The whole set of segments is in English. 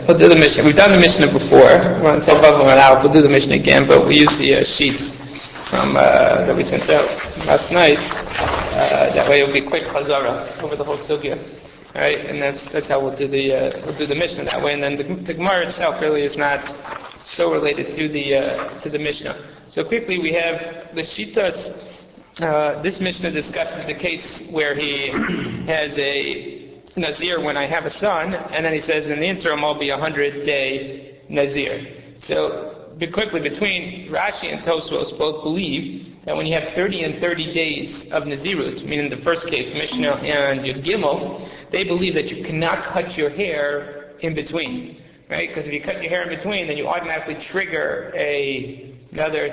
We'll do the Mishnah. We've done the Mishnah before. We're on Ted Bavim and Aleph. We'll do the Mishnah again, but we use the sheets from that we sent out last night. That way it'll be quick chazara over the whole sugya. All right, and that's how we'll do the Mishnah that way. And then the Gemara itself really is not so related to the Mishnah. So quickly we have the Shitas. This Mishnah discusses the case where he has a Nazir when I have a son, and then he says in the interim I'll be 100-day Nazir. So quickly, between Rashi and Tosfos both believe that when you have 30 and 30 days of Nazirut, meaning the first case, Mishnah and Yud Gimel, they believe that you cannot cut your hair in between, right? Because if you cut your hair in between, then you automatically trigger another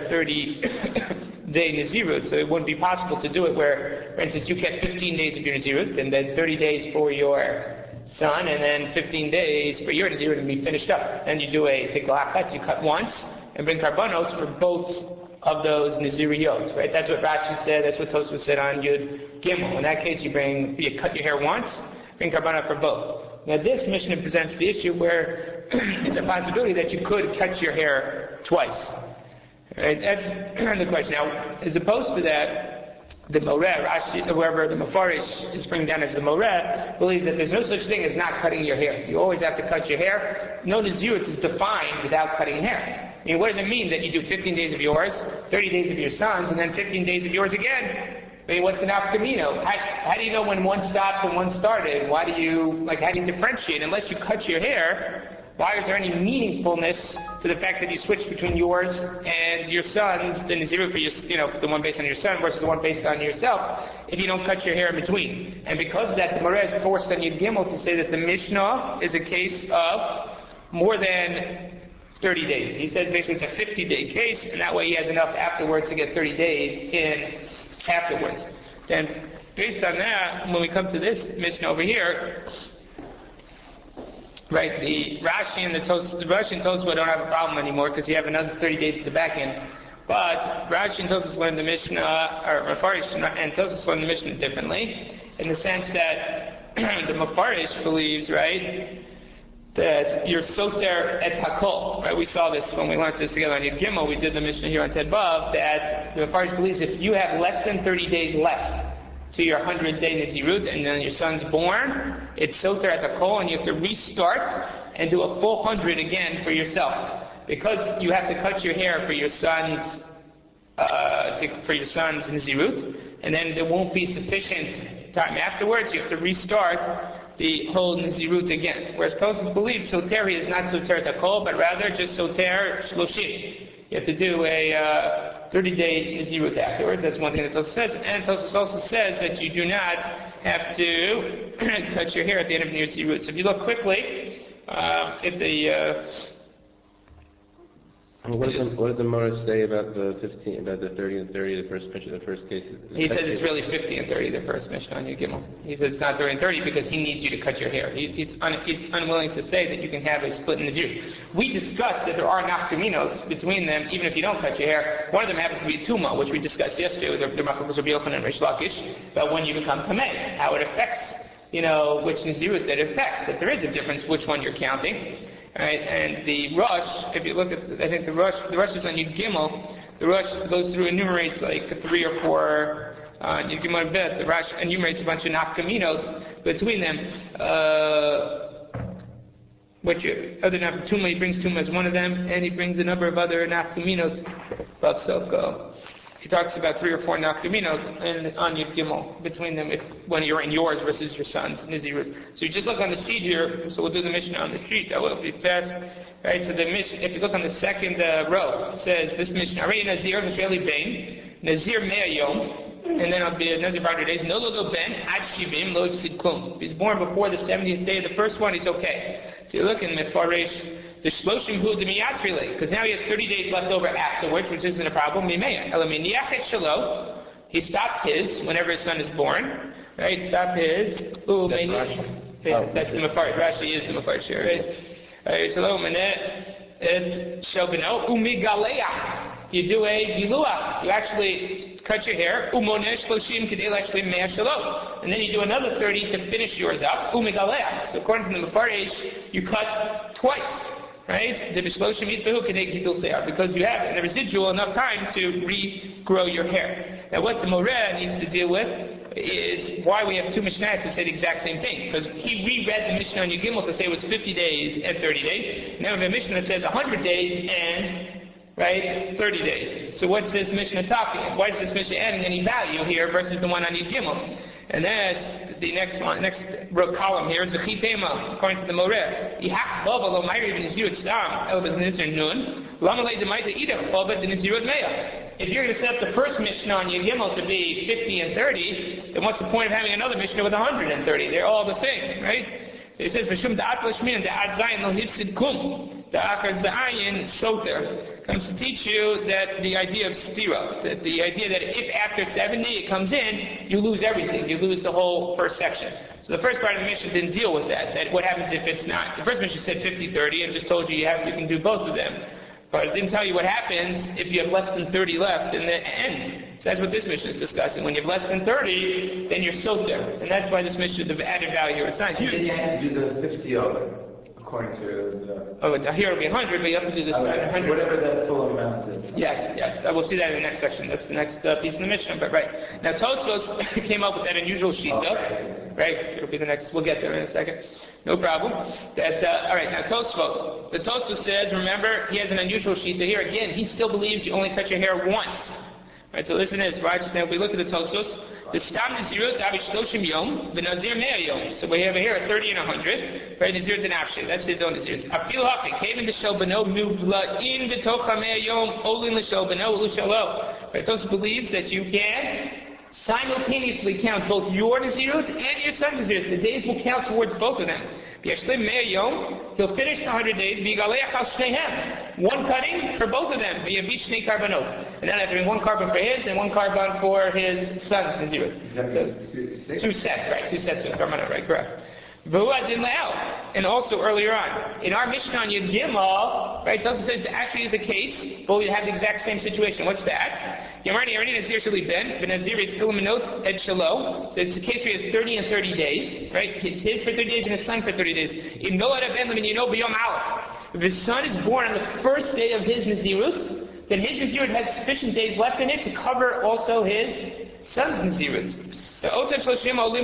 30-day Nazirut, so it wouldn't be possible to do it where, for instance, you kept 15 days of your Nazirut, and then 30 days for your son, and then 15 days for your Nazirut, and be finished up. Then you do a tiklachat, you cut once, and bring karbanos for both of those Naziriyot, right? That's what Rashi said, that's what Tosfos said on Yud Gimel. In that case, you cut your hair once, bring karbanot for both. Now this Mishnah presents the issue where it's a possibility that you could cut your hair twice. Right? That's the question. Now, as opposed to that, the Moreh, Rashi, whoever the Mefarish is bringing down as the Moreh, believes that there's no such thing as not cutting your hair. You always have to cut your hair. No Nazirut is defined without cutting hair. I mean, what does it mean that you do 15 days of yours, 30 days of your sons, and then 15 days of yours again? I mean, what's an afkamino? How do you know when one stopped and one started? How do you differentiate? Unless you cut your hair, why is there any meaningfulness to the fact that you switch between yours and your son's, the Nazirut for your, the one based on your son versus the one based on yourself, if you don't cut your hair in between? And because of that, the Moreh is forced on Yud Gimel to say that the Mishnah is a case of more than 30 days. He says basically it's a 50-day case, and that way he has enough afterwards to get 30 days in afterwards. Then, based on that, when we come to this Mishnah over here, right, the Rashi and the Tosfos don't have a problem anymore because you have another 30 days to the back end. But Rashi and Tosfos learn the Mishnah, or Mefarish and Tosfos learn the Mishnah differently, in the sense that the Mefarish believes, right, that you're soter et hakol. Right? We saw this when we learned this together on Yud Gimel. We did the Mishnah here on Ted Bav, that the Mefarish believes if you have less than 30 days left to your 100-day Nazirut, and then your son's born, it's soter et hakol, and you have to restart and do a full 100 again for yourself. Because you have to cut your hair for your son's Nazirut, and then there won't be sufficient time afterwards, you have to restart the whole Nazirut again. Whereas Tosfos believes soter is not soter et hakol, but rather just soter shloshim. You have to do a 30-day Nazirut afterwards. That's one thing that Tosfos says. And Tosfos also says that you do not have to cut your hair at the end of your Nazirut. So if you look quickly at the... What does the Moreh say about the 30 and 30, the first case? He says it's really 50 and 30, the first Mishnah on Yud Gimel. He says it's not 30 and 30 because he needs you to cut your hair. He's unwilling to say that you can have a split in the Nazirut. We discussed that there are nafkaminos between them, even if you don't cut your hair. One of them happens to be Tuma, which we discussed yesterday with the Machlokas Rabbi Yochanan and Rish Lakish, about when you become Tameh, how it affects, which Nazirut that it affects, that there is a difference which one you're counting. Right, and the Rosh, if you look at, I think the Rosh is on Yud Gimel. The Rosh goes through, enumerates like 3 or 4 Yud Gimel Bet. The Rosh enumerates a bunch of nafkaminot between them. Other Tuma, he brings Tuma as one of them, and he brings a number of other nafkaminot. He talks about 3 or 4 nafkaminot on Yud Gimel between them when you're in yours versus your son's Nazirut. So you just look on the sheet here. So we'll do the Mishnah on the sheet. That will be fast. Right. So the Mishnah, if you look on the second row, it says this Mishnah: Arei Nazir Misheli Bein Nazir Mea Yom, and then I'll be a Nazir for 100 days. No lo ben ad shivim lo yifsid klum. If he's born before the 70th day of the first one, he's okay. So you look in Mefarish. The shloshim hu demiyatrile, because now he has 30 days left over afterwards, which isn't a problem. He stops his whenever his son is born, right? Stop his. That's the Mefarish. Rashi is the Mefarish here, right? You do a giluach. You actually cut your hair. Umonesh shloshim k'dei lashlim mea shalom. And then you do another 30 to finish yours up. Umigaleach. So according to the Mefarsh, you cut twice. Right? Because you have in the residual enough time to regrow your hair. Now what the Moreh needs to deal with is why we have two Mishnahs to say the exact same thing. Because he reread the Mishnah on Yigimel to say it was 50 days and 30 days. Now we have a Mishnah that says 100 days and 30 days. So what's this Mishnah talking? Why is this Mishnah adding any value here versus the one on Yigimel? And that's the next one. Next column here is the Chitema, according to the Moreh. If you're going to set up the first Mishnah on Yigimel to be 50 and 30, then what's the point of having another Mishnah with 130? They're all the same, right? So he says, "V'shum da'at l'shmin da'at zayin lo hifsid kum." The Achar Zayin Soter comes to teach you that the idea of stira, that the idea that if after 70 it comes in, you lose everything. You lose the whole first section. So the first part of the Mishnah didn't deal with that. That what happens if it's not? The first Mishnah said 50-30 and just told you you can do both of them. But it didn't tell you what happens if you have less than 30 left in the end. So that's what this Mishnah is discussing. When you have less than 30, then you're soter. And that's why this Mishnah is of added value here. It's not huge. Then you have to do the 50 over. According to the... Oh, here it'll be 100, but you have to do this 100. Whatever that full amount is. Yes. We'll see that in the next section. That's the next piece in the Mishnah. But right. Now Tosfos came up with that unusual shita. Right? It'll be the next... We'll get there in a second. No problem. Alright, now Tosfos. The Tosfos says, remember, he has an unusual shita here. Again, he still believes you only cut your hair once. Right, so listen to this, right? Now if we look at the Tosfos, the Stam Nazirut Avish Shloshim Yom, the Nazir Mea Yom. So we have here a 30 and 100, right? Nazirut and Afshe, that's his own Nazirut. Afil Hafi, Kevin L'Shel Beno, Muvla in V'tocha Mea Yom, Olin L'Shel Beno, L'Shelo. Right, Tosfos believes that you can simultaneously count both your Nazirut and your son's Nazirut. The days will count towards both of them. Yashlim Mea Yom, he'll finish the 100 days, V'yigaleach al Shnehem. One cutting for both of them, V'yavish Shnei Karbanot. And then I have to be one carbon for his and one carbon for his son's Nazirut. Two sets, right? Two sets of Karbanot, right? Correct. And also earlier on, in our Mishnah on Yud Gimel, right, it also says there actually is a case, but we have the exact same situation. What's that? So it's a case where he has 30 and 30 days, right? It's his for 30 days and his son for 30 days. If his son is born on the first day of his Nazirut, then his Nazirut has sufficient days left in it to cover also his son's Nazirut. So they will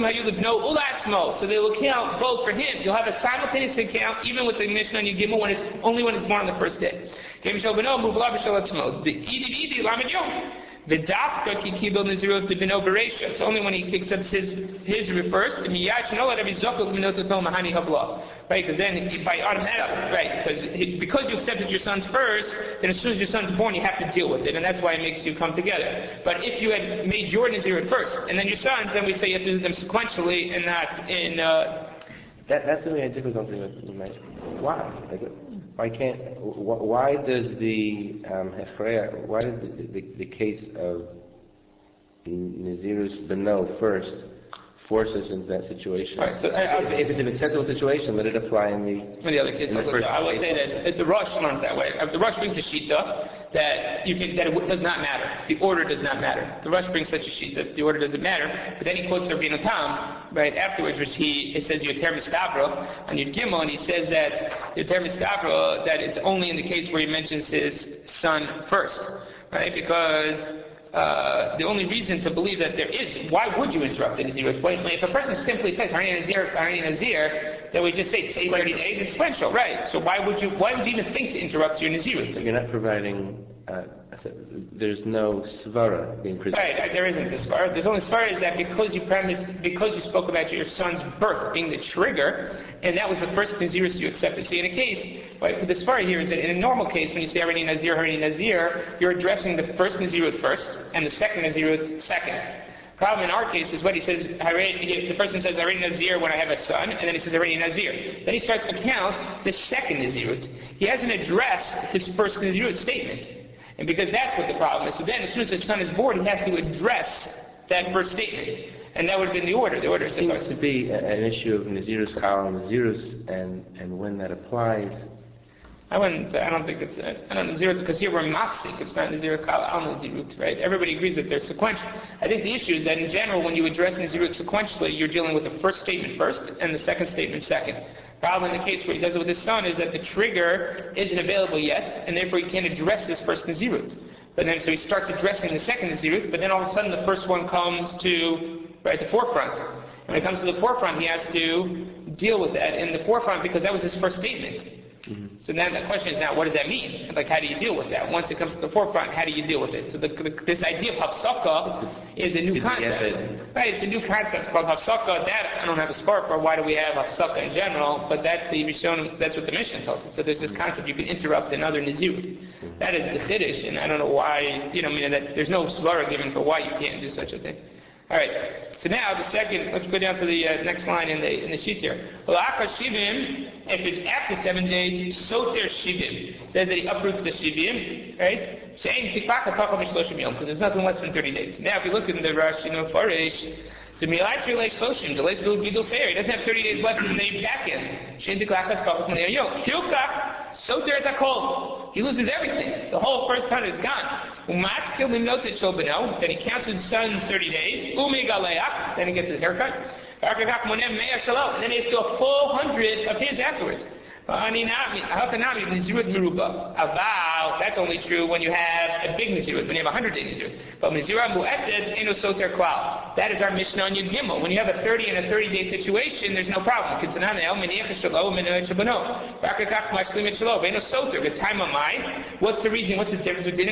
count both for him. You'll have a simultaneous count even with the Mishnah on Yigimel when it's born on the first day. It's only when he kicks up his first. Right, because then by automatic, right, because you accepted your sons first, then as soon as your son's born, you have to deal with it, and that's why it makes you come together. But if you had made your Nazirut first, and then your sons, then we'd say you have to do them sequentially and not in... That's really a difficulty with my... Why? Why does the why does the case of Nazirus Beno first force us into that situation? Right, so if it's an acceptable situation, let it apply in the other case. I would say that the Rosh learns that way. The Rosh brings a shita that it does not matter. The order does not matter. The Rosh brings such a shita that the order doesn't matter. But then he quotes Rabbeinu Tam right afterwards, which it says Yoter Mistavro on Yud Gimel, and he says that Yoter Mistavro that it's only in the case where he mentions his son first, right? Because the only reason to believe that there is, why would you interrupt the Nazirut? If a person simply says Harini Nazir, then we just say 30 days, it's sequential, right? So why would you even think to interrupt your Nazirut? So you're not providing, there's no svara being presented. Right, there isn't the svara. There's only svara is that because you spoke about your son's birth being the trigger, and that was the first Nazirut you accepted. See, in a case, right, the svara here is that in a normal case, when you say Harini Nazir, you're addressing the first Nazirut first, and the second Nazirut second. Problem in our case is what he says, the person says Harini Nazir when I have a son, and then he says Harini Nazir. Then he starts to count the second Nazirut. He hasn't addressed his first Nazirut statement. And because that's what the problem is. So then as soon as his son is born, he has to address that first statement. And that would have been the order. The order seems to be an issue of Nazirus Chal and Nazirus, and when that applies, I don't think it's, I don't know, Nazirut, because here we're Mapsik, it's not Nazirut Kal Al Nazirut, right? Everybody agrees that they're sequential. I think the issue is that in general, when you address Nazirut sequentially, you're dealing with the first statement first, and the second statement second. Problem in the case where he does it with his son is that the trigger isn't available yet, and therefore he can't address this first Nazirut. But then, so he starts addressing the second Nazirut, but then all of a sudden the first one comes to, right, the forefront. And when it comes to the forefront, he has to deal with that in the forefront because that was his first statement. So then the question is now, what does that mean? Like, how do you deal with that? Once it comes to the forefront, how do you deal with it? So this idea of Hafsaka is a new concept. Right, it's a new concept. It's called Hafsaka. That I don't have a spark for. Why do we have Hafsaka in general? But that's what the Mishnah tells us. So there's this concept you can interrupt another Nazirut. That is the Chiddush, and I don't know why, that there's no svara given for why you can't do such a thing. Alright, so now the second, let's go down to the next line in the sheet here. Shivim, if it's after 7 days, soter shivim. It says that he uproots the shivim, right? Because there's nothing less than 30 days. Now if you look in the Rashi, Farish, the Milatri Lay Shloshim, the Lay Gidul Fair, he doesn't have 30 days left in the back end. Soter et hakol. He loses everything. The whole first 100 is gone. Then he counts his son's 30 days. Then he gets his haircut. And then he has to do a full 100 of his afterwards. That's only true when you have a big Nazirut, when you have 100 day Nazirut. But that is our Mishnah on Yud Gimel. When you have a 30 and a 30 day situation, there's no problem. What's the reason? What's the difference between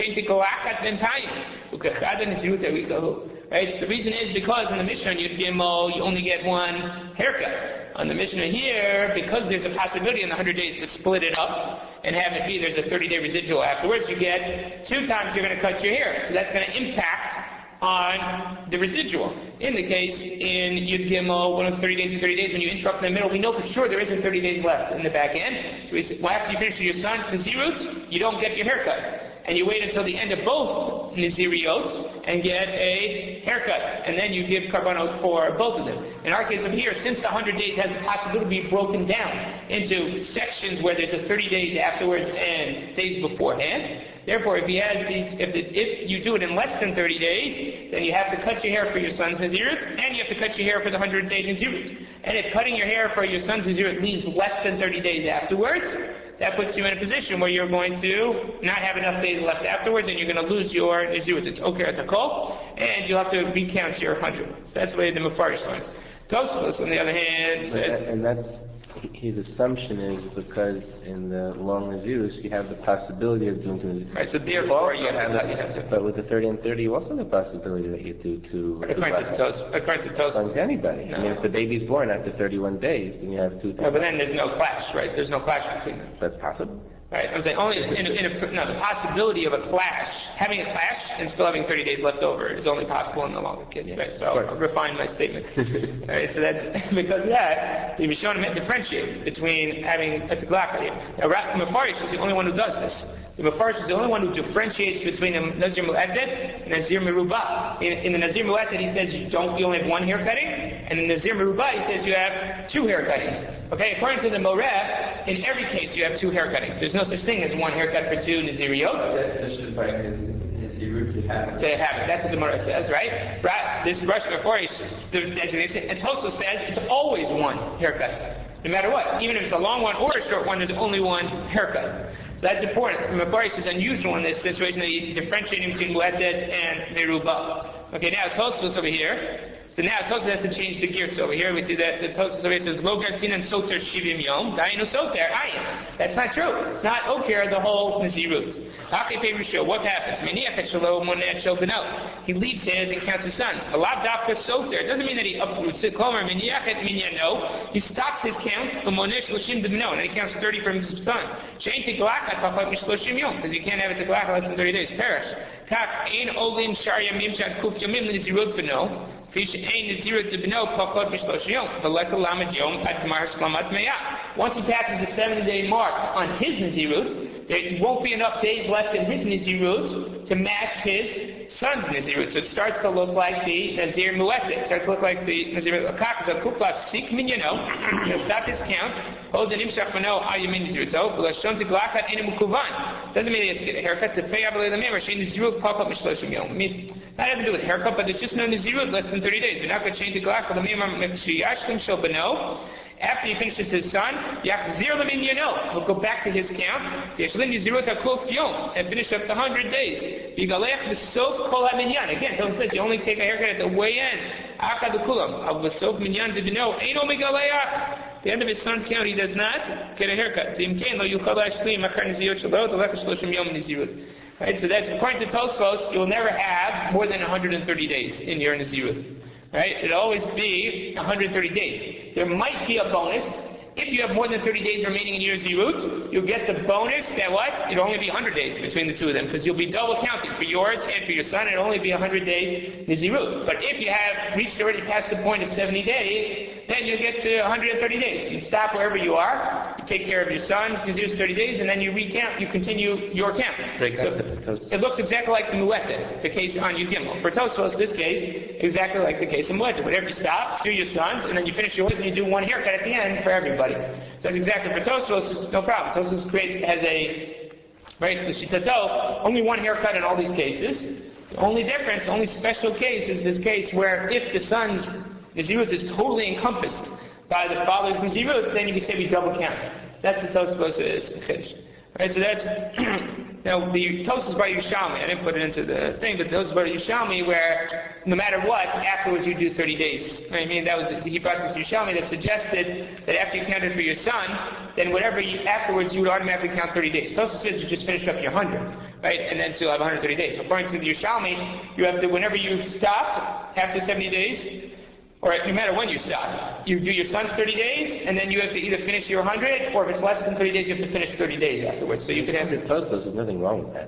right? So the reason is because in the Mishnah on Yud Gimel, you only get one haircut. On the Mishnah here, because there's a possibility in the 100 days to split it up and have it be there's a 30-day residual afterwards, you get 2 times you're going to cut your hair. So that's going to impact on the residual. In the case in Yud Gimel, when it's 30 days and 30 days, when you interrupt in the middle, we know for sure there isn't 30 days left in the back end. So we say, well, after you finish with your son's Nazirut, you don't get your haircut. And you wait until the end of both Naziriyot and get a haircut. And then you give Karbanot for both of them. In our case over here, since the 100 days has the possibility to be broken down into sections where there's a 30 days afterwards and days beforehand, therefore if you do it in less than 30 days, then you have to cut your hair for your son's Nazirut, and you have to cut your hair for the 100-day Nazirut. And if cutting your hair for your son's Nazirut leaves less than 30 days afterwards, that puts you in a position where you're going to not have enough days left afterwards, and you're going to lose your Nazirut. It's okay at the call, and you'll have to recount your 100. So that's the way the Mefarish learns. Tosfos, on the other hand, says... And that's... His assumption is because in the long Nazirus you have the possibility of doing two. Right, so therefore you have to. But with the 30 and 30, you also have the possibility that you do two. According to Tosfos. To anybody. No. I mean, if the baby's born after 31 days, then you have 2 times. No, but then there's no clash, right? There's no clash between them. That's possible. Right, I'm saying only the possibility of a clash, having a clash and still having 30 days left over is only possible in the longer kids, yeah, right? So I'll refine my statement. Right, so that's because that the Rishonim differentiate between having a teglach. Now, Mefarish is the only one who does this. The Mefarish is the only one who differentiates between a Nazir Mu'added and a Nazir Merubah. In the Nazir Mu'added, he says you only have 1 hair cutting, and in the Nazir Merubah, he says you have 2 hair cuttings. Okay, according to the Moreh, in every case you have 2 hair cuttings. There's no such thing as 1 haircut for 2 Naziriyot. That's just by Nazirut to have it. That's what the Moreh says, right? Right. This Rosh Mefarish, and Tosso says it's always 1 haircut, no matter what. Even if it's a long one or a short one, there's only 1 haircut. So that's important. Mefarish is unusual in this situation that he's differentiating between Mu'added and Merubah. Okay, now Tosfos over here. So now Tosfos has to change the gears over here. We see that the Tosfos over here says Lo Gartzin and Soter Shivim Yom Dainu Soter Ayin. That's not true. It's not Oker the whole Nazirut. What happens? He leaves his and counts his sons. It doesn't mean that he uproots it. He stops his count and he counts 30 from his son. Because you can't have it teglach less than 30 days. Perish. Once he passes the 7-day mark on his Nazirut, there won't be enough days left in his Nazirut to match his son's Nazirut. So it starts to look like the Nazir Mu'etet. It starts to look like the Nazir Akak. So Kuklav Sik Minyano. He'll stop his count. Hold the Nimshach Mano Ayamin Naziruto. Blashon to Glachat Enim Kuvan. Doesn't mean he has to get a haircut to pay Abalei Lamem. Rashin Nazirut pop up Mishloshim Yom. Means not having to do with haircut, but there's just no Nazirut less than 30 days. You're not going to change the Glachat Lamem Mekshiyashlim Shel Bano. After he finishes his son, Yachzir Lamin Yano. He'll go back to his count. Yeshlim Nazirut HaKul Yom and finish up the 100 days. Yigalech B'Sof Kol HaMinyan. Again, so it says you only take a haircut at the way end. Akad Kulam. Of B'Sof Minyan did you know? Eino Megaleach. The end of his son's count, he does not get a haircut. Zimkein Lo Yuchal Ashlim Makar Nazirut Shalot Alech Shloshim Yom Nazirut. Right, so that's according to Tosfos, you'll never have more than 130 days in your Nazirut. Right? It'll always be 130 days. There might be a bonus. If you have more than 30 days remaining in your Zirut, you'll get the bonus that what? It'll only be 100 days between the two of them, because you'll be double counting for yours and for your son. It'll only be 100-day Zirut. But if you have reached already past the point of 70 days, then you get the 130 days. You stop wherever you are, you take care of your son's Zirut 30 days, and then you recount, you continue your count. So it looks exactly like the Mu'etet, the case on Yud-Gimel. For Tosfos, this case, exactly like the case in Mu'etet. Whenever you stop, do your sons, and then you finish yours, and you do one haircut at the end for everybody. So that's exactly for Tosfos, no problem. Tosfos has a, right, the Shitato, only one haircut in all these cases. The only difference, the only special case is this case where if the son's Nazirut is totally encompassed by the father's Nazirut, then you can say we double count. That's what Tosfos is. Right, so that's, now the Tosfos by Yerushalmi, I didn't put it into the thing, but Tosfos by Yerushalmi where no matter what, afterwards you do 30 days. Right? I mean, he brought this Yerushalmi that suggested that after you counted for your son, then whatever afterwards you would automatically count 30 days. Tosfos says you just finished up your 100, right? And then so you'll have 130 days. So according to the Yerushalmi, you have to, whenever you stop after 70 days, or no matter when you stop, you do your son's 30 days, and then you have to either finish your 100, or if it's less than 30 days, you have to finish 30 days afterwards. So you could have to Tosfos, there's nothing wrong with that.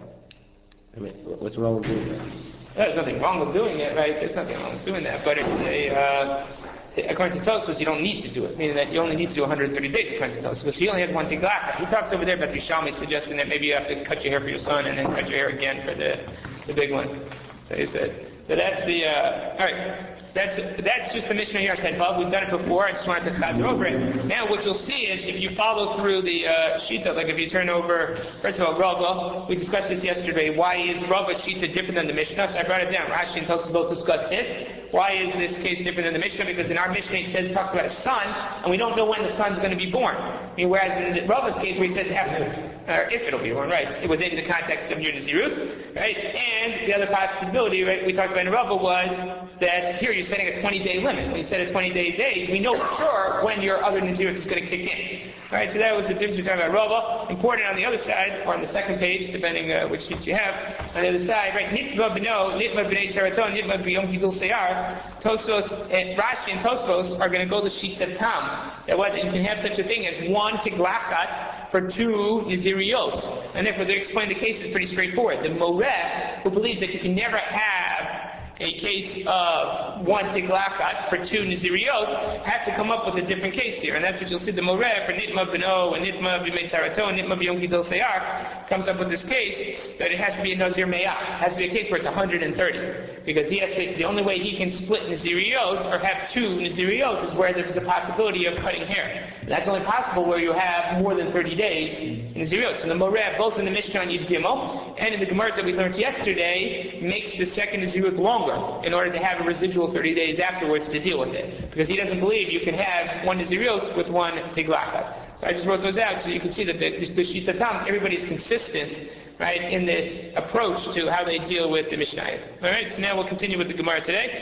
I mean, what's wrong with doing that? There's nothing wrong with doing it, right? There's nothing wrong with doing that, but it's according to Tosfos, you don't need to do it, meaning that you only need to do 130 days according to Tosfos, because he only has one Tiglaka. He talks over there about Rishalmi suggesting that maybe you have to cut your hair for your son, and then cut your hair again for the big one. So he said. So that's the, alright, that's just the Mishnah here at Ted Vav. We've done it before, I just wanted to chazer over it. Now what you'll see is, if you follow through the Shita, like if you turn over, first of all, Rava, we discussed this yesterday, why is Rava's Shita different than the Mishnah? So I brought it down. Rashi and Tosfos both discussed this. Why is this case different than the Mishnah? Because in our Mishnah it talks about a son, and we don't know when the son's going to be born. I mean, whereas in Rava's case where he says after, if it'll be born, right, within the context of your Nazirut, right? And the other possibility, right, we talked about in Rava was that here you're setting a 20-day limit. When you set a 20-day days, we know for sure when your other Nazirut is going to kick in. Right, so that was the difference we're talking about Rava. Important on the other side, or on the second page, depending which sheet you have, on the other side, right, Nitma B'no, Nitma B'nei Teraton, Nitma B'yom Gidul Seyar, Tosfos, Rashi and Tosfos are going to go to Shita Tam, that what, you can have such a thing as one Tiglachat for two Naziriot. And therefore they explain the case is pretty straightforward. The Moreh, who believes that you can never have a case of one Tiglachat for two Naziriot, has to come up with a different case here. And that's what you'll see the Moreh for Nitma B'no and Nitma B'mei Taraton, Nitma B'yom Gidol Seyar, comes up with this case that it has to be a Nazir Me'ah. It has to be a case where it's 130. Because he has to, the only way he can split Naziriot or have two Naziriot is where there's a possibility of cutting hair. And that's only possible where you have more than 30 days in Naziriot. So the Moreh, both in the Mishnah on Yud Gimel and in the Gemara that we learned yesterday, makes the second Naziriot longer in order to have a residual 30 days afterwards to deal with it. Because he doesn't believe you can have one Naziriot with one Tiglachat. So I just wrote those out so you can see that the Shita Tam, everybody's consistent, right, in this approach to how they deal with the Mishnayot. Alright, so now we'll continue with the Gemara today.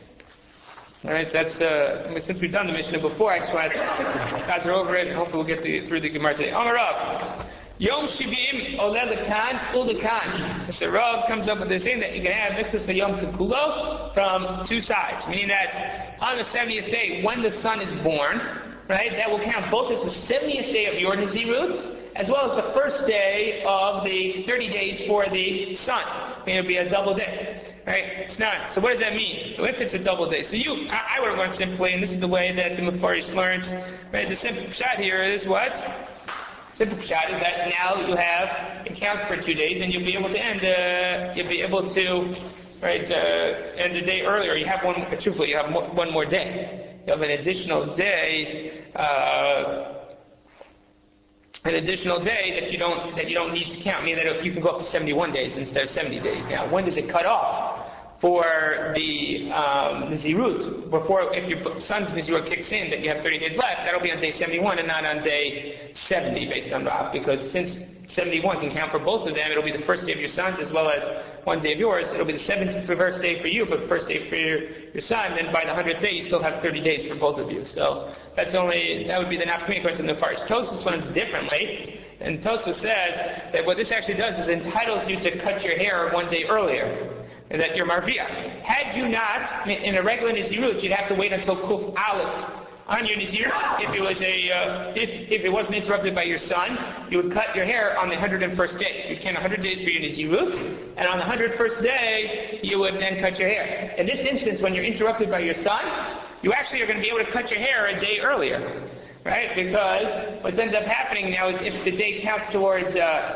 Alright, that's, since we've done the Mishnah before, I just want to chazer over it, and hopefully we'll get through the Gemara today. Amar Rav, Yom Shivim Oleh Lekan Ul Lekan. So Rav comes up with this thing that you can have Mitzvah Yom Kikulo from two sides, meaning that on the 70th day, when the son is born, right, that will count both as the 70th day of your Nazirut, as well as the first day of the 30 days for the son. I mean, it'll be a double day. Right? It's not. So what does that mean? So if it's a double day, so I would have learned simply, and this is the way that the Mefarish learns, right? The simple pshat here is what? Simple pshat is that now you have, it counts for 2 days, and you'll be able to end, you'll be able to right? And the day earlier, you have truthfully, you have one more day. You have an additional day. An additional day that you don't need to count, meaning that you can go up to 71 days instead of 70 days. Now, when does it cut off for the Nazirut? Before, if your son's Nazirut kicks in, that you have 30 days left, that'll be on day 71 and not on day 70, based on Rav, because since 71 can count for both of them, it'll be the first day of your son's as well as one day of yours. It'll be the 71st day for you, but first day for your son. Then by the 100th day, you still have 30 days for both of you. So that would be the nafkamina according to the Mefarish. Tosfos learns differently, and Tosfos says that what this actually does is entitles you to cut your hair one day earlier, and that you're marviach. Had you not, in a regular Nazirut, you'd have to wait until Kuf Aleph on your Nazirut. If it wasn't interrupted by your son, you would cut your hair on the 101st day. You count 100 days for your Nazirut, and on the 101st day, you would then cut your hair. In this instance, when you're interrupted by your son, you actually are going to be able to cut your hair a day earlier, right? Because what ends up happening now is if the day counts towards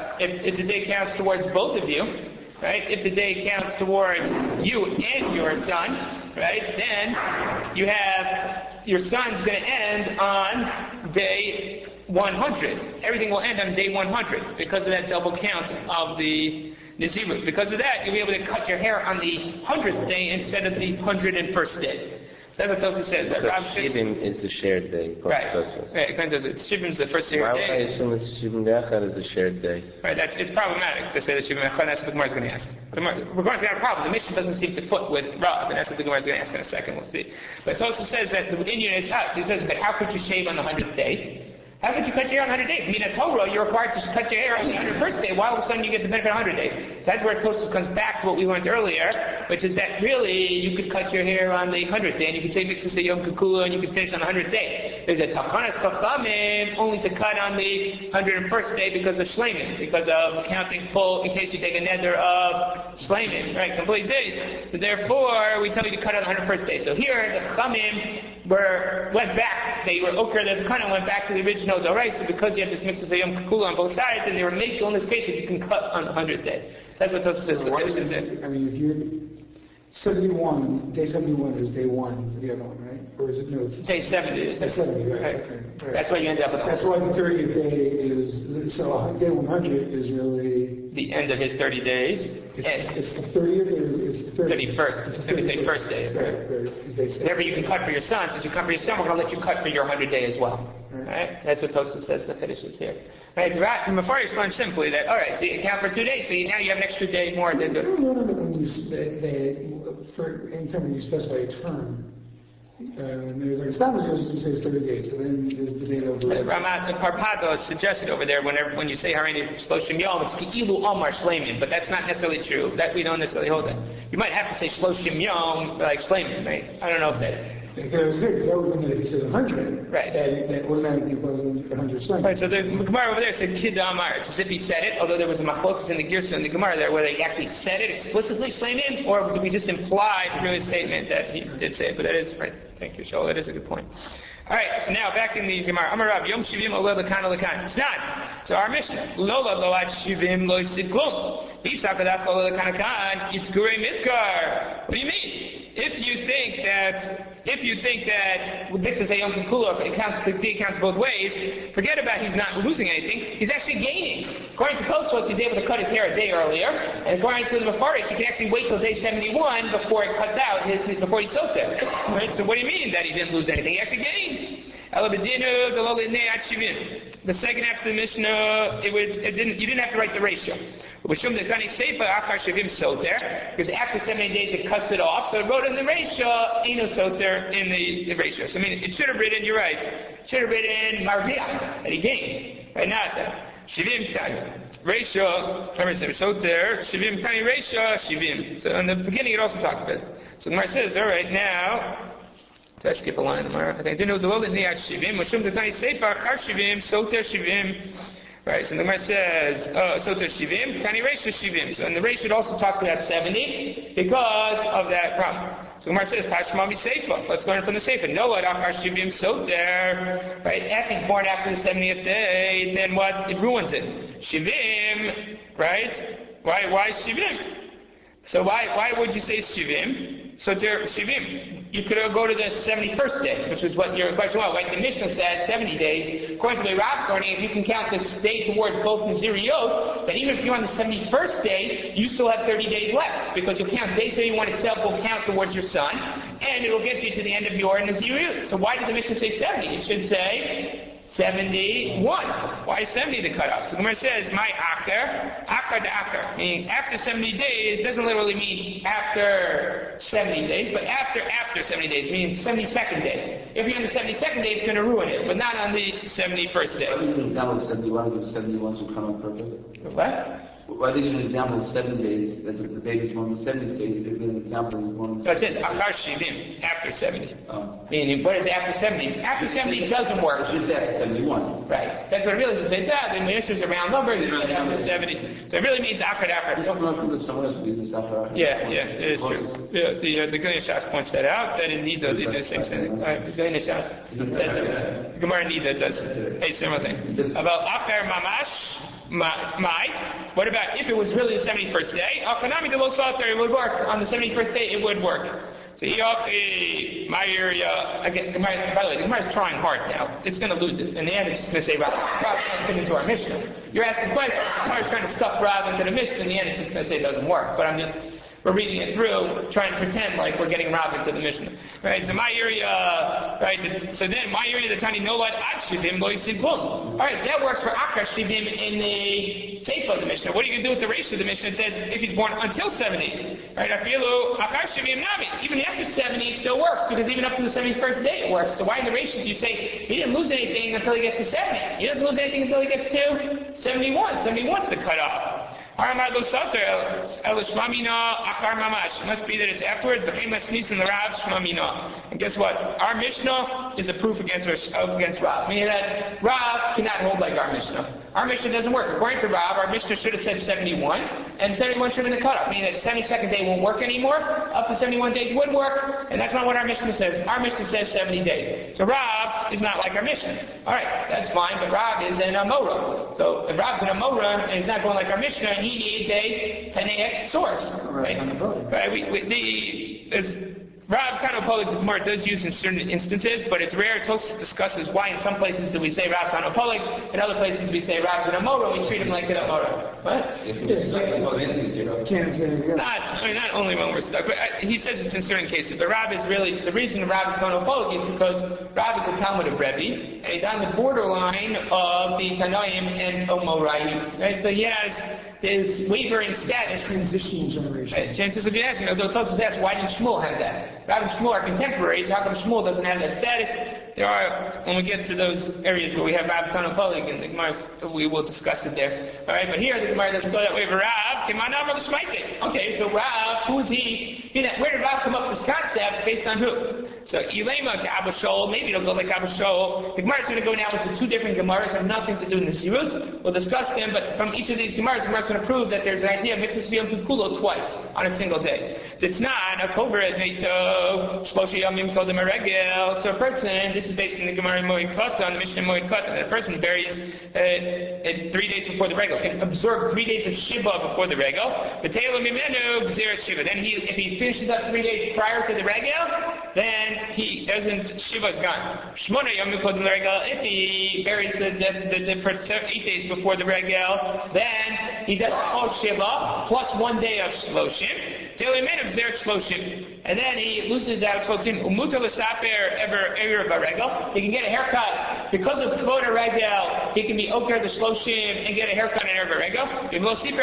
both of you, right? If the day counts towards you and your son, right? Then you have your son's going to end on day 100. Everything will end on day 100 because of that double count of the Nazirut. Because of that, you'll be able to cut your hair on the 100th day instead of the 101st day. So that's what Tosfos says. That Shivim is the shared day. Right. Right. Shivim is the first shared day. Why I assume it's Shivim Echad is the shared day? Right. It's problematic to say that Shivim Echad. That's what the Gemara is going to ask. The Gemara is going to have a problem. The mission doesn't seem to foot with Rav, and that's what the Gemara is going to ask in a second. We'll see. But Tosfos says that the Indian is us. He says, but how could you shave on the 100th day? How could you cut your hair on 100 days? I mean, at Torah, you're required to cut your hair on the 101st day. Why all of a sudden you get the benefit of 100 days? So that's where Tosfos comes back to what we learned earlier, which is that really you could cut your hair on the 100th day, and you could say Mitzvah Yom Kikula, and you could finish on the 100th day. There's a Takanas Chachamim only to cut on the 101st day because of Shleimin, because of counting full in case you take a nether of Shleimin, right? Complete days. So therefore, we tell you to cut on the 101st day. So here, the Chachamim went back. They were okra. The Chachamim went back to the original Doraisa because you have this Mitzvah Yom Kikula on both sides, and they were making in this case that you can cut on the 100th day. So that's what Tosfos says. I mean, if you're 71, day 71 is day 1 for the other one, right? Or is it no? Day 70. Day 70, right? Okay. Right. That's why you end up with. That's why the 30th day is. So day 100 is really the end of his 30 days. It's the 30th or it's the 31st. It's the 31st day. Right. Whatever you can cut for your son, since you cut for your son, we're going to let you cut for your 100 day as well. Right? That's what Tosfos says. The finishes here. Right? The Mefarish learned simply that. All right, so you count for 2 days, so now you have an extra day more than. Anytime when you specify a term, there's like established you say it's 30 days, so then there's the date over. Ramat Parpado suggested over there when you say Harini Shloshim Yom, it's Ki'ilu Omar Shleimin, but that's not necessarily true. That we don't necessarily hold that. You might have to say Shloshim Yom like Shleimin, right? I don't know if that. Because that would mean that if he says 100, right, that automatically equals 100 Shleimin. Right, so the Gemara over there said Kid Amar. It's as if he said it, although there was a machlokas in the Girsa and the Gemara there where they actually said it explicitly Shleimin, or did we just imply through his statement that he did say it? But that is right. Thank you, Shaul. That is a good point. All right, so now back in the Gemara. Amar Rav Yom Shivim Ola Lekana Lekan. It's not. So our mission Lola Loat Shivim Lo Yifsid Klum. Yifsakadat Ola Lekana Kan. It's Gurei Midkar. What do you mean? If you think that with Mitzvah Yom Kikula, the fee counts both ways, forget about he's not losing anything. He's actually gaining. According to Tosfos, he's able to cut his hair a day earlier, and according to the Mefarish, he can actually wait till day 71 before it cuts out before he soaks it. Right? So what do you mean that he didn't lose anything? He actually gained. The second half of the Mishnah, you didn't have to write the ratio. Because after 70 days it cuts it off, so it wrote in the ratio, Eno Soter in the ratio. So I mean, it should have written, you're right, it should have written Marviach, that he gained. Right, not that. Shivim Tani. Ratio, Soter, Shivim Tani ratio, Shivim. So in the beginning it also talks about it. So the Gemara says, alright, now, let's skip a line tomorrow. I think I didn't know the Lola Niat Shivim, Mashum Tani Sefer, Char Shivim, Soter Shivim. Right, so the Gemara says, Soter Shivim, Tani Reisha Shivim. So in the Reisha it also talked about 70 because of that problem. So the Gemara says, Tashmami Seifa. Let's learn from the Seifa. No, Adakar Shivim Soter. Right, after he's born after the 70th day, then what? It ruins it. Shivim, right? Why Shivim? So why would you say Shivim? So Shivim, you could go to the 71st day, which is what your question was. Like the Mishnah says, 70 days. According to the Rav Garni, if you can count this day towards both Naziriyot, then even if you're on the 71st day, you still have 30 days left, because you'll count day 71 itself will count towards your son, and it'll get you to the end of your Naziriyot. So why did the Mishnah say 70? It should say 71. Why is 70 the cutoff? So the Gemara says, my akar to akar. Meaning after 70 days doesn't literally mean after 70 days, but after 70 days, meaning 72nd day. If you're on the 72nd day, it's going to ruin it, but not on the 71st day. Why did you give an example of 71 if 71 should come on purpose? What? Why did you give an example of 7 days, that the baby's born on the 70th day, if you give an example of one? So it says, akar shivim, after 70. Oh. Meaning, what is after 70? After 70 doesn't work. It should say after 71. Right. That's what it really says. The Mishnah is a round number, it's after 70. So it really means akar to akar. This is not proof that someone else will use this after. Yeah, it is true. Yeah, the Gilei Shas points that out, that in Nida they do the same thing. The Gilei Shas says the Gemara Nida does a similar thing. About Akar Mamash, what about if it was really the 71st day? Akanami de Los Salter, it would work. On the 71st day, it would work. So my area, again, by the way, the Gemara is trying hard now. It's going to lose it. In the end, it's just going to say, Rav can't fit into our Mishnah. You're asking questions. The Gemara is trying to stuff Rav into the Mishnah. In the end, it's just going to say it doesn't work. But we're reading it through, trying to pretend like we're getting Rav into the Mishnah. Right, so my area, right, so then my area, the Tani Nolad Ad Shivim Lo Yisid Klum. Alright, so that works for Akar Shivim in the Seifa of the Mishnah. What are you going to do with the ratio of the Mishnah? It says if he's born until 70. Right, Afilu Akar Shivim Nami. Even after 70 it still works, because even up to the 71st day it works. So why in the ratio do you say he didn't lose anything until he gets to 70? He doesn't lose anything until he gets to 71. 71's the cutoff. It must be that it's afterwards. And guess what? Our Mishnah is a proof against Rav. Meaning that Rav cannot hold like our Mishnah. Our Mishnah doesn't work. According to Rav, our Mishnah should have said 71, and 71 should have been the cutoff. Meaning that the 72nd day won't work anymore. Up to 71 days would work, and that's not what our Mishnah says. Our Mishnah says 70 days. So Rav is not like our Mishnah. Alright, that's fine, but Rav is an Amora. So if Rav's an Amora, and he's not going like our Mishnah, he needs a Tanaic source. Right? Rav Tanopolik, the Gemara does use in certain instances, but it's rare. Tosfos discusses why in some places do we say Rav Tanopolik, in other places we say Rav's an Amora, we treat him like an Amora. What? Can't say anything else. Not only when we're stuck, but he says it's in certain cases. But Rav is really, the reason Rav is Tanopolik is because Rav is a Talmud of Rebbe, and he's on the borderline of the Tanaim and Omorai. Right? So he has his wavering status. Transitional generation. Chances of you asking, they'll Tosfos ask, why didn't Shmuel have that? Rav and Shmuel are contemporaries. How come Shmuel doesn't have that status? There are, when we get to those areas where we have Rav Tanopolik and the Gemara, we will discuss it there. All right, but here the Gemara doesn't go that way. But Rav came on over the Shmaitik. Okay, so Rav, who is he? Where did Rav come up with this concept? Based on who? So Yilema to Abba Shaul, maybe it'll go like Abba Shaul. The Gemara is going to go now into two different Gemaras, have nothing to do in the Sirut. We'll discuss them, but from each of these Gemaras, the Gemara is going to prove that there's an idea of Mitzvah Yom Kulo twice on a single day. It's not a Kovered Neito Shloshi Yomim Kodem Regel. So a person, this is based on the Gemara in Moed Katan, the Mishnah in Moed Katan, that a person buries 3 days before the regel, can absorb 3 days of Shiva before the regel. The Taylor Mimenu Gzerat Shiva. Then if he finishes up 3 days prior to the regel, then he doesn't, Shiva's gone. Shmona Yom Kodem Regel, if he buries the 8 days before the regel, then he does all Shiva plus 1 day of Shloshim. And then he loses out Shloshim. Umuta l'saper ever regel. He can get a haircut because of Kvod regel. He can be Oker the Shloshim and get a haircut in ever regel. If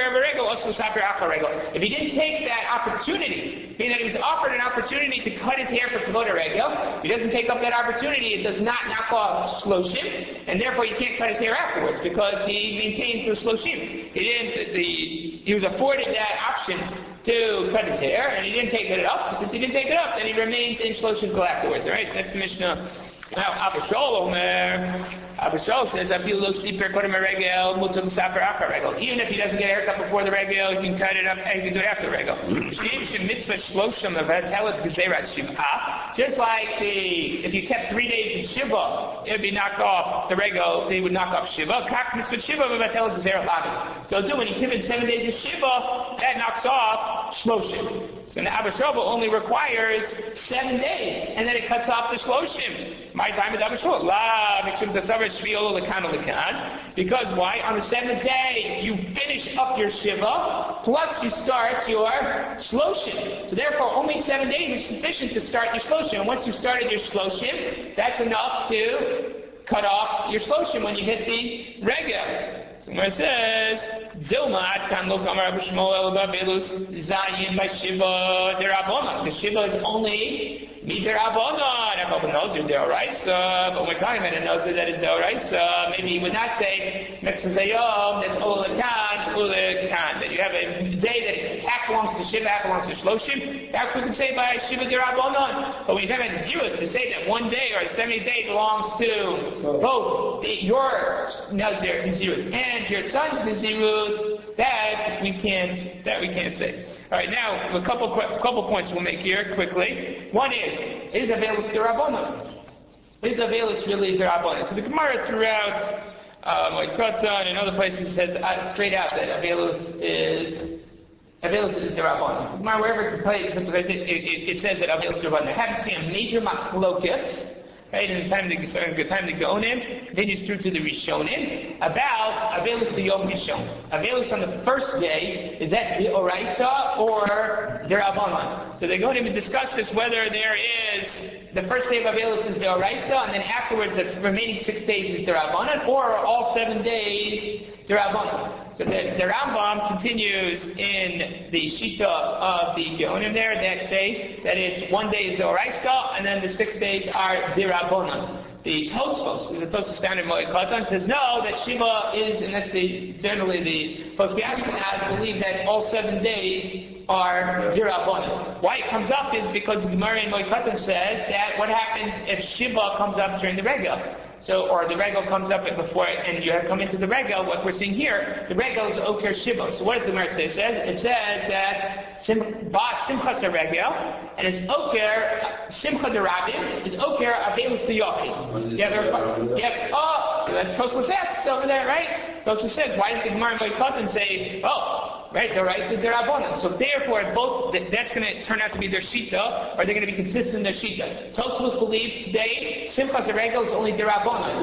he didn't take that opportunity, meaning that he was offered an opportunity to cut his hair for Kvod regel, if he doesn't take up that opportunity, it does not knock off Shloshim, and therefore he can't cut his hair afterwards because he maintains the Shloshim. He was afforded that option to cut his hair, and he didn't take it up. Since he didn't take it up, then he remains in Shloshim till afterwards. All right, that's the Mishnah. Now, Abba Shaul says, even if he doesn't get a haircut before the regel, he can cut it up and he can do it after the regel. Just like if you kept 3 days in Shiva, it would be knocked off the regel, they would knock off Shiva. So when you give it 7 days of Shiva, that knocks off Shloshim. So now Abba Shlomo only requires 7 days, and then it cuts off the Shloshim. My time is Abba Shlomo. Because why? On the 7th day, you finish up your Shiva, plus you start your Shloshim. So therefore, only 7 days is sufficient to start your Shloshim. And once you've started your Shloshim, that's enough to cut off your Shloshim when you hit the Regel. So it says, Dilmat kan lo kamar Rabbi Shmuel Babelus Zayin by Shiva derabona. The Shiva is only miderabona. Everyone knows you're deoraisa, but when Kahim knows that it's deoraisa, maybe he would not say Metzuzayom, that's Ulekan. That you have a day that half belongs to Shiva, half belongs to Shloshim. That we could say by Shiva derabona. But when you have a zeros, to say that one day or the 70th day belongs to both your Nazir and zeros and your son's Nazirut, that we can't say. All right, now a couple points we'll make here quickly. One is Avelus derabona? Is Avelus really derabona? So the Gemara throughout Moed Katan and other places says straight out that Avelus is derabona. Gemara wherever it plays, it says that Avelus is derabona. I haven't seen a major machlokas. Right, in the time to go in, continues through to the Rishonim, about Avelus the Yom Rishon. Avelus on the first day, is that the Oraisa or the Rabbanon? So they go in and discuss this, whether there is, the first day of Avelus is the Oraisa, and then afterwards the remaining 6 days is the Rabbanon, or all 7 days the Rabbanon. So the Rambam continues in the Shita of the Geonim there that say that it's 1 day is the Oraisa and then the 6 days are the Rabbanon. The Tosfos found in Moed Katan says no, that Shiva is, and that's generally the Posei Ashkenaz believe that all 7 days are Dirabbanan. Why it comes up is because the Gemara in Moed Katan says that what happens if Shiva comes up during the Regel? So, or the regel comes up before, and you have come into the regel. What we're seeing here, the regel is Oker Shiva. So what does the Gemara say? It says that Simchas regel, and it's Oker Simcha derabim is Oker Avelus Yochid. That's Tosfos says over there, right? Tosfos says, why did the Gemara in Moed Katan say, right, the right is their Rabbanan. So therefore, that's going to turn out to be their Shita, or they're going to be consistent in their Shita. Tosfos believes today, Simchas regel is only their Rabbanan.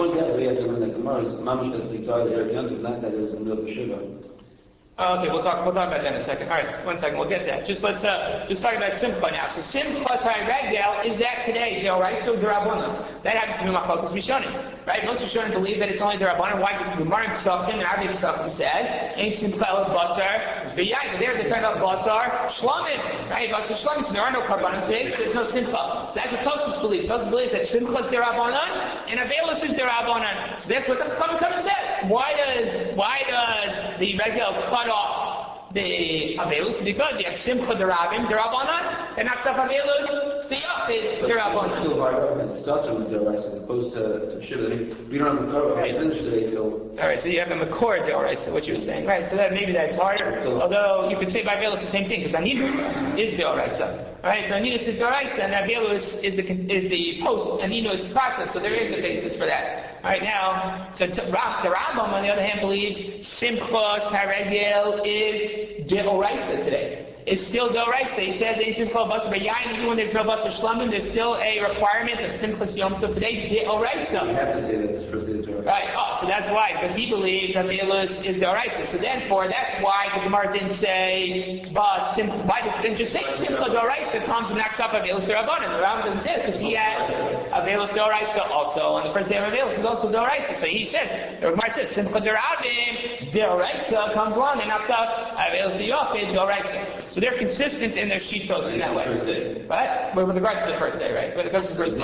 Okay, we'll talk about that in a second. All right, 1 second, we'll get to that. Just let's talk about Simcha now. So Simchas regel is that today, right? So D'Rabbanan. That happens to be Machlokas Rishonim, right? Most Rishonim believe that it's only D'Rabbanan. Why? Because the Gemara in Pesachim and Rabbi Pesachim says, "Ain't Simcha el Basar." But yeah, they're talking about Basar Shlamim, right? Basar Shlamim. So there are no Karbanos today. So there's no Simcha. So that's what Tosfos believes. Tosfos believes that Simcha is D'Rabbanan and Avelus is D'Rabbanan. So that's what the Chachamim says. Why does the regel cut off the Avelus? Because you have Simcha derabim derabbanan, and not Saf Avelus the Yochid derabbanan. Still hard up. It starts with the rice as opposed to Shiva. We don't have a cover. I finished today, so. All right, so you have a Makor Deoraisa, what you were saying, right? So maybe that's harder. Although you could say by Avelus the same thing, because Aninu is Deoraisa. Right, so Aninu is Deoraisa, and Avelus is the post Aninu is process. So there is a basis for that. All right, now, so the Rambam, on the other hand, believes Simchas HaRegel is Deoraisa today. It's still Deoraisa. He says in Simchas Basar B'Yayin, even when there's no Basar Shlamim, there's still a requirement of Simchas Yom Tov today, Deoraisa. You have to say that it's first day of Deoraisa. Right, so that's why, because he believes that Avelus is Deoraisa. So therefore, that's why the Gemara didn't say, why didn't just say Simchas Deoraisa comes and knocks off Avelus D'Rabbanan. The Rambam doesn't say it, because he has Avelus Deoraisa also on the first day of Avelus is also Deoraisa. So he says, the Gemara says, Simchas Derabim, Deoraisa comes along and knocks off Avelus Yochid, Deoraisa. So they're consistent in their shitos in that way. Right? With regards to the first day, right? With regards to the first day.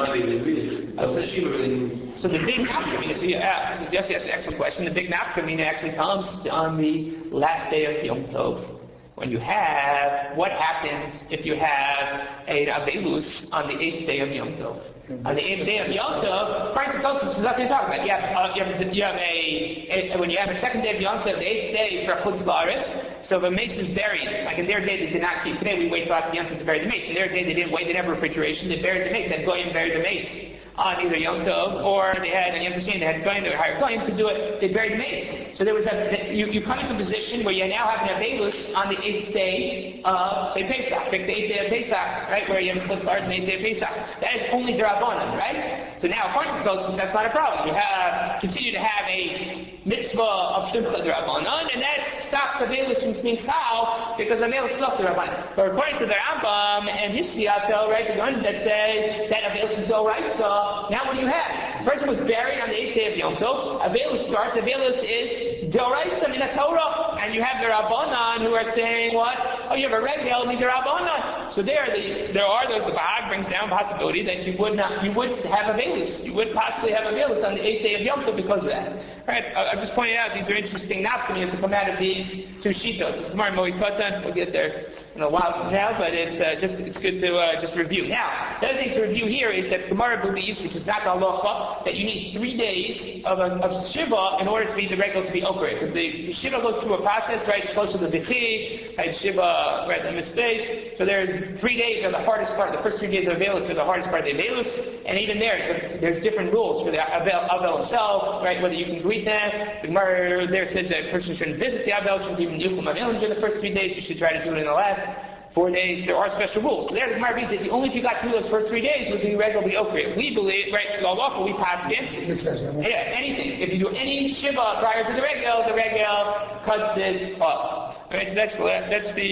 So the big nafkamina, so yes, an excellent question. The big nafkamina actually comes on the last day of Yom Tov. When you have, what happens if you have a Avelus on the 8th day of Yom Tov? On the 8th day of Yom Tov, according to Tosfos, is nothing to talk about. You have when you have a second day of Yom Tov, the 8th day for Chutz La'aretz. So if a mace is buried, like in their day they did not keep, today we wait till after Yom Tov to bury the mace. In their day they didn't wait, they didn't have refrigeration, they buried the mace. They had Goyim bury the mace on either Yom Tov, or they had, on Yom Tov, they had Goyim, they would hire Goyim to do it, they buried the mace. So there was you come into a position where you now have an Avelus on the 8th day of, say, Pesach. Pick the 8th day of Pesach, right, where you have the starts on the 8th day of Pesach. That is only D'Rabbanan, right? So now, according to Tosfos, that's not a problem. You continue to have a mitzvah of Simcha D'Rabbanan, and that stops Avelus from being Chal, because Avelus is not D'Rabbanan. But according to the Rambam and his Siyato, right, the one that say that Avelus is D'Oraisa, now what do you have? The person was buried on the 8th day of Yom Tov. Avelus starts. Avelus is D'Oraisa min Torah, and you have the Rabbanan who are saying what? Oh, you have a regel min Rabbanan. So the Bahag brings down the possibility that you would have Avelus. You would possibly have Avelus on the 8th day of Yom Tov because of that. Right? I'm just pointing out these are interesting nafkamiyas to come out of these two shitos. It's Gemara Moed Katan. We'll get there in a while from now, but it's good to just review. Now, the other thing to review here is that Gemara believes, which is not the halacha, that you need 3 days of Shiva in order to be the regular to be okra. Because the Shiva goes through a process, right? It's close to the Bichi, right? Shiva, right? The mistake. So there's 3 days are the hardest part. The first 3 days of Avelus are the hardest part of the Avelus. And even there's different rules for the Avel himself, right? Whether you can greet them. The Gemara there says that a person shouldn't visit the Avel, shouldn't even Yuchum Avelim during the first 3 days. You should try to do it in the last 4 days. There are special rules. So there's the Gemara says only if you got through those first 3 days would be regularly okra. We believe, right? Lawful, we pass it. Yeah, anything. If you do any Shiva prior to the regel cuts it off. Alright, so that's the.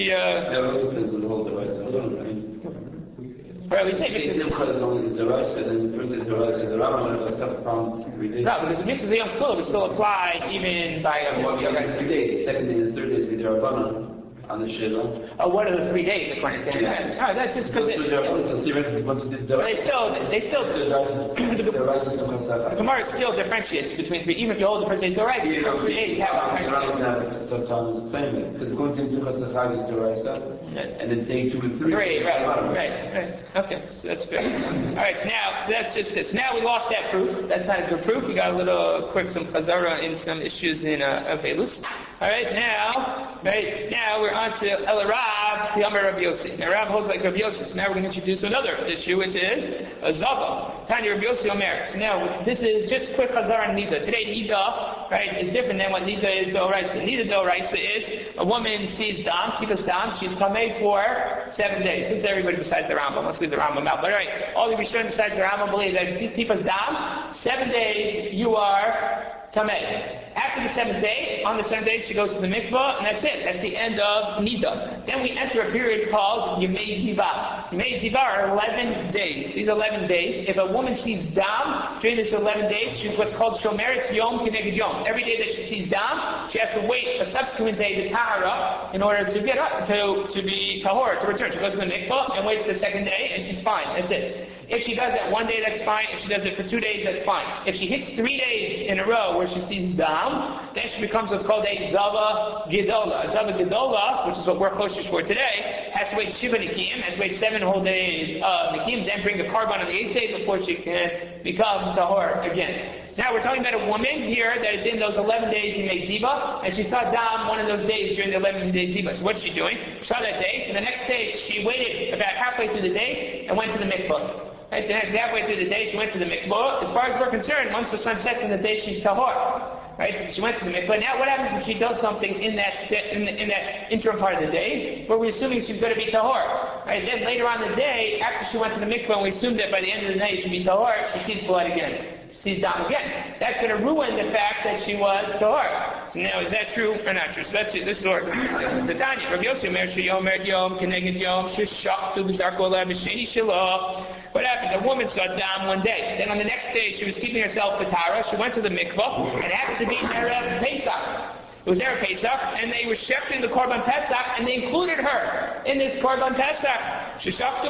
Right, we say because Simcha is only the Raisa, then the first is the Raisa, the Rambam has a tough problem 3 days. No, because the mitzvah of Yom Kippur would still apply even by a 3 days. The second day and the third day is with the Rabbanan on the Shiva. Oh, what are the 3 days according to him? No, that's just because they still the Gemara still differentiates between 3. Even if you hold the first day Doraisa, 3 days you have a tough time to claim it because according to Simchas Chag is Doraisa, and then day 2 and 3. Right. Okay, so that's fair. All right, so that's just this. Now we lost that proof. That's not a good proof. We got a little quick some chazara in some issues in Avelus. All right, now we're on to El Rav, the Amar Rabbi Yossi. Now Rav holds like Rabbi Yossi. So now we're going to introduce another issue, which is Zava. Tanya Rabbi Yossi Omer. So now this is just quick chazara on Nida. Today Nida, right, is different than what Nida is D'Oraisa. Nida D'Oraisa is a woman sees Dam, Tikas Dam. She's kamei for 7 days. This is everybody besides the Rambam. Let's leave the Rambam out. But all right, all the Rishonim besides the Rambam believe that if you see Tikas Dam, 7 days you are tamei. After the 7th day, on the 7th day, she goes to the mikvah, and that's it. That's the end of Nida. Then we enter a period called Yemei Ziva. Yemei Ziva are 11 days. These 11 days, if a woman sees Dam during this 11 days, she's what's called Shomeret Yom Keneged Yom. Every day that she sees Dam, she has to wait a subsequent day to Tahara in order to get up, to be Tahor, to return. She goes to the mikvah and waits the 2nd day, and she's fine. That's it. If she does that 1 day, that's fine. If she does it for 2 days, that's fine. If she hits 3 days in a row where she sees Dam, then she becomes what's called a Zava Gedola. A Zava Gedola, which is what we're closest for today, has to wait Shiva Nikim, has to wait 7 whole days of Nikim, then bring the carbon on the 8th day before she can become Tahor again. So now we're talking about a woman here that is in those 11 days in Ziva, and she saw Dam one of those days during the 11 day Ziva. So what's she doing? She saw that day, so the next day she waited about halfway through the day and went to the mikvah. Right, so next halfway through the day she went to the mikvah. As far as we're concerned, once the sun sets in the day she's Tahor. Right, so she went to the mikvah. Now what happens if she does something in that interim part of the day, where we're assuming she's going to be Tahor? Right, then later on in the day, after she went to the mikvah and we assumed that by the end of the night she'd be Tahor, she sees blood again. Sees Dam again. That's going to ruin the fact that she was Tahor. So now, is that true or not true? So that's it. This is what the Tanya. Rabbi Yossi Omer Sheyom Yom Keneged Yom Sheshach Tu B'Zarko Lev B'Sheni Shelo. What happens? A woman saw Dam one day. Then on the next day, she was keeping herself Patara. She went to the mikvah, and it happened to be Erev Pesach. It was Erev Pesach, and they were shechting the Korban Pesach, and they included her in this Korban Pesach.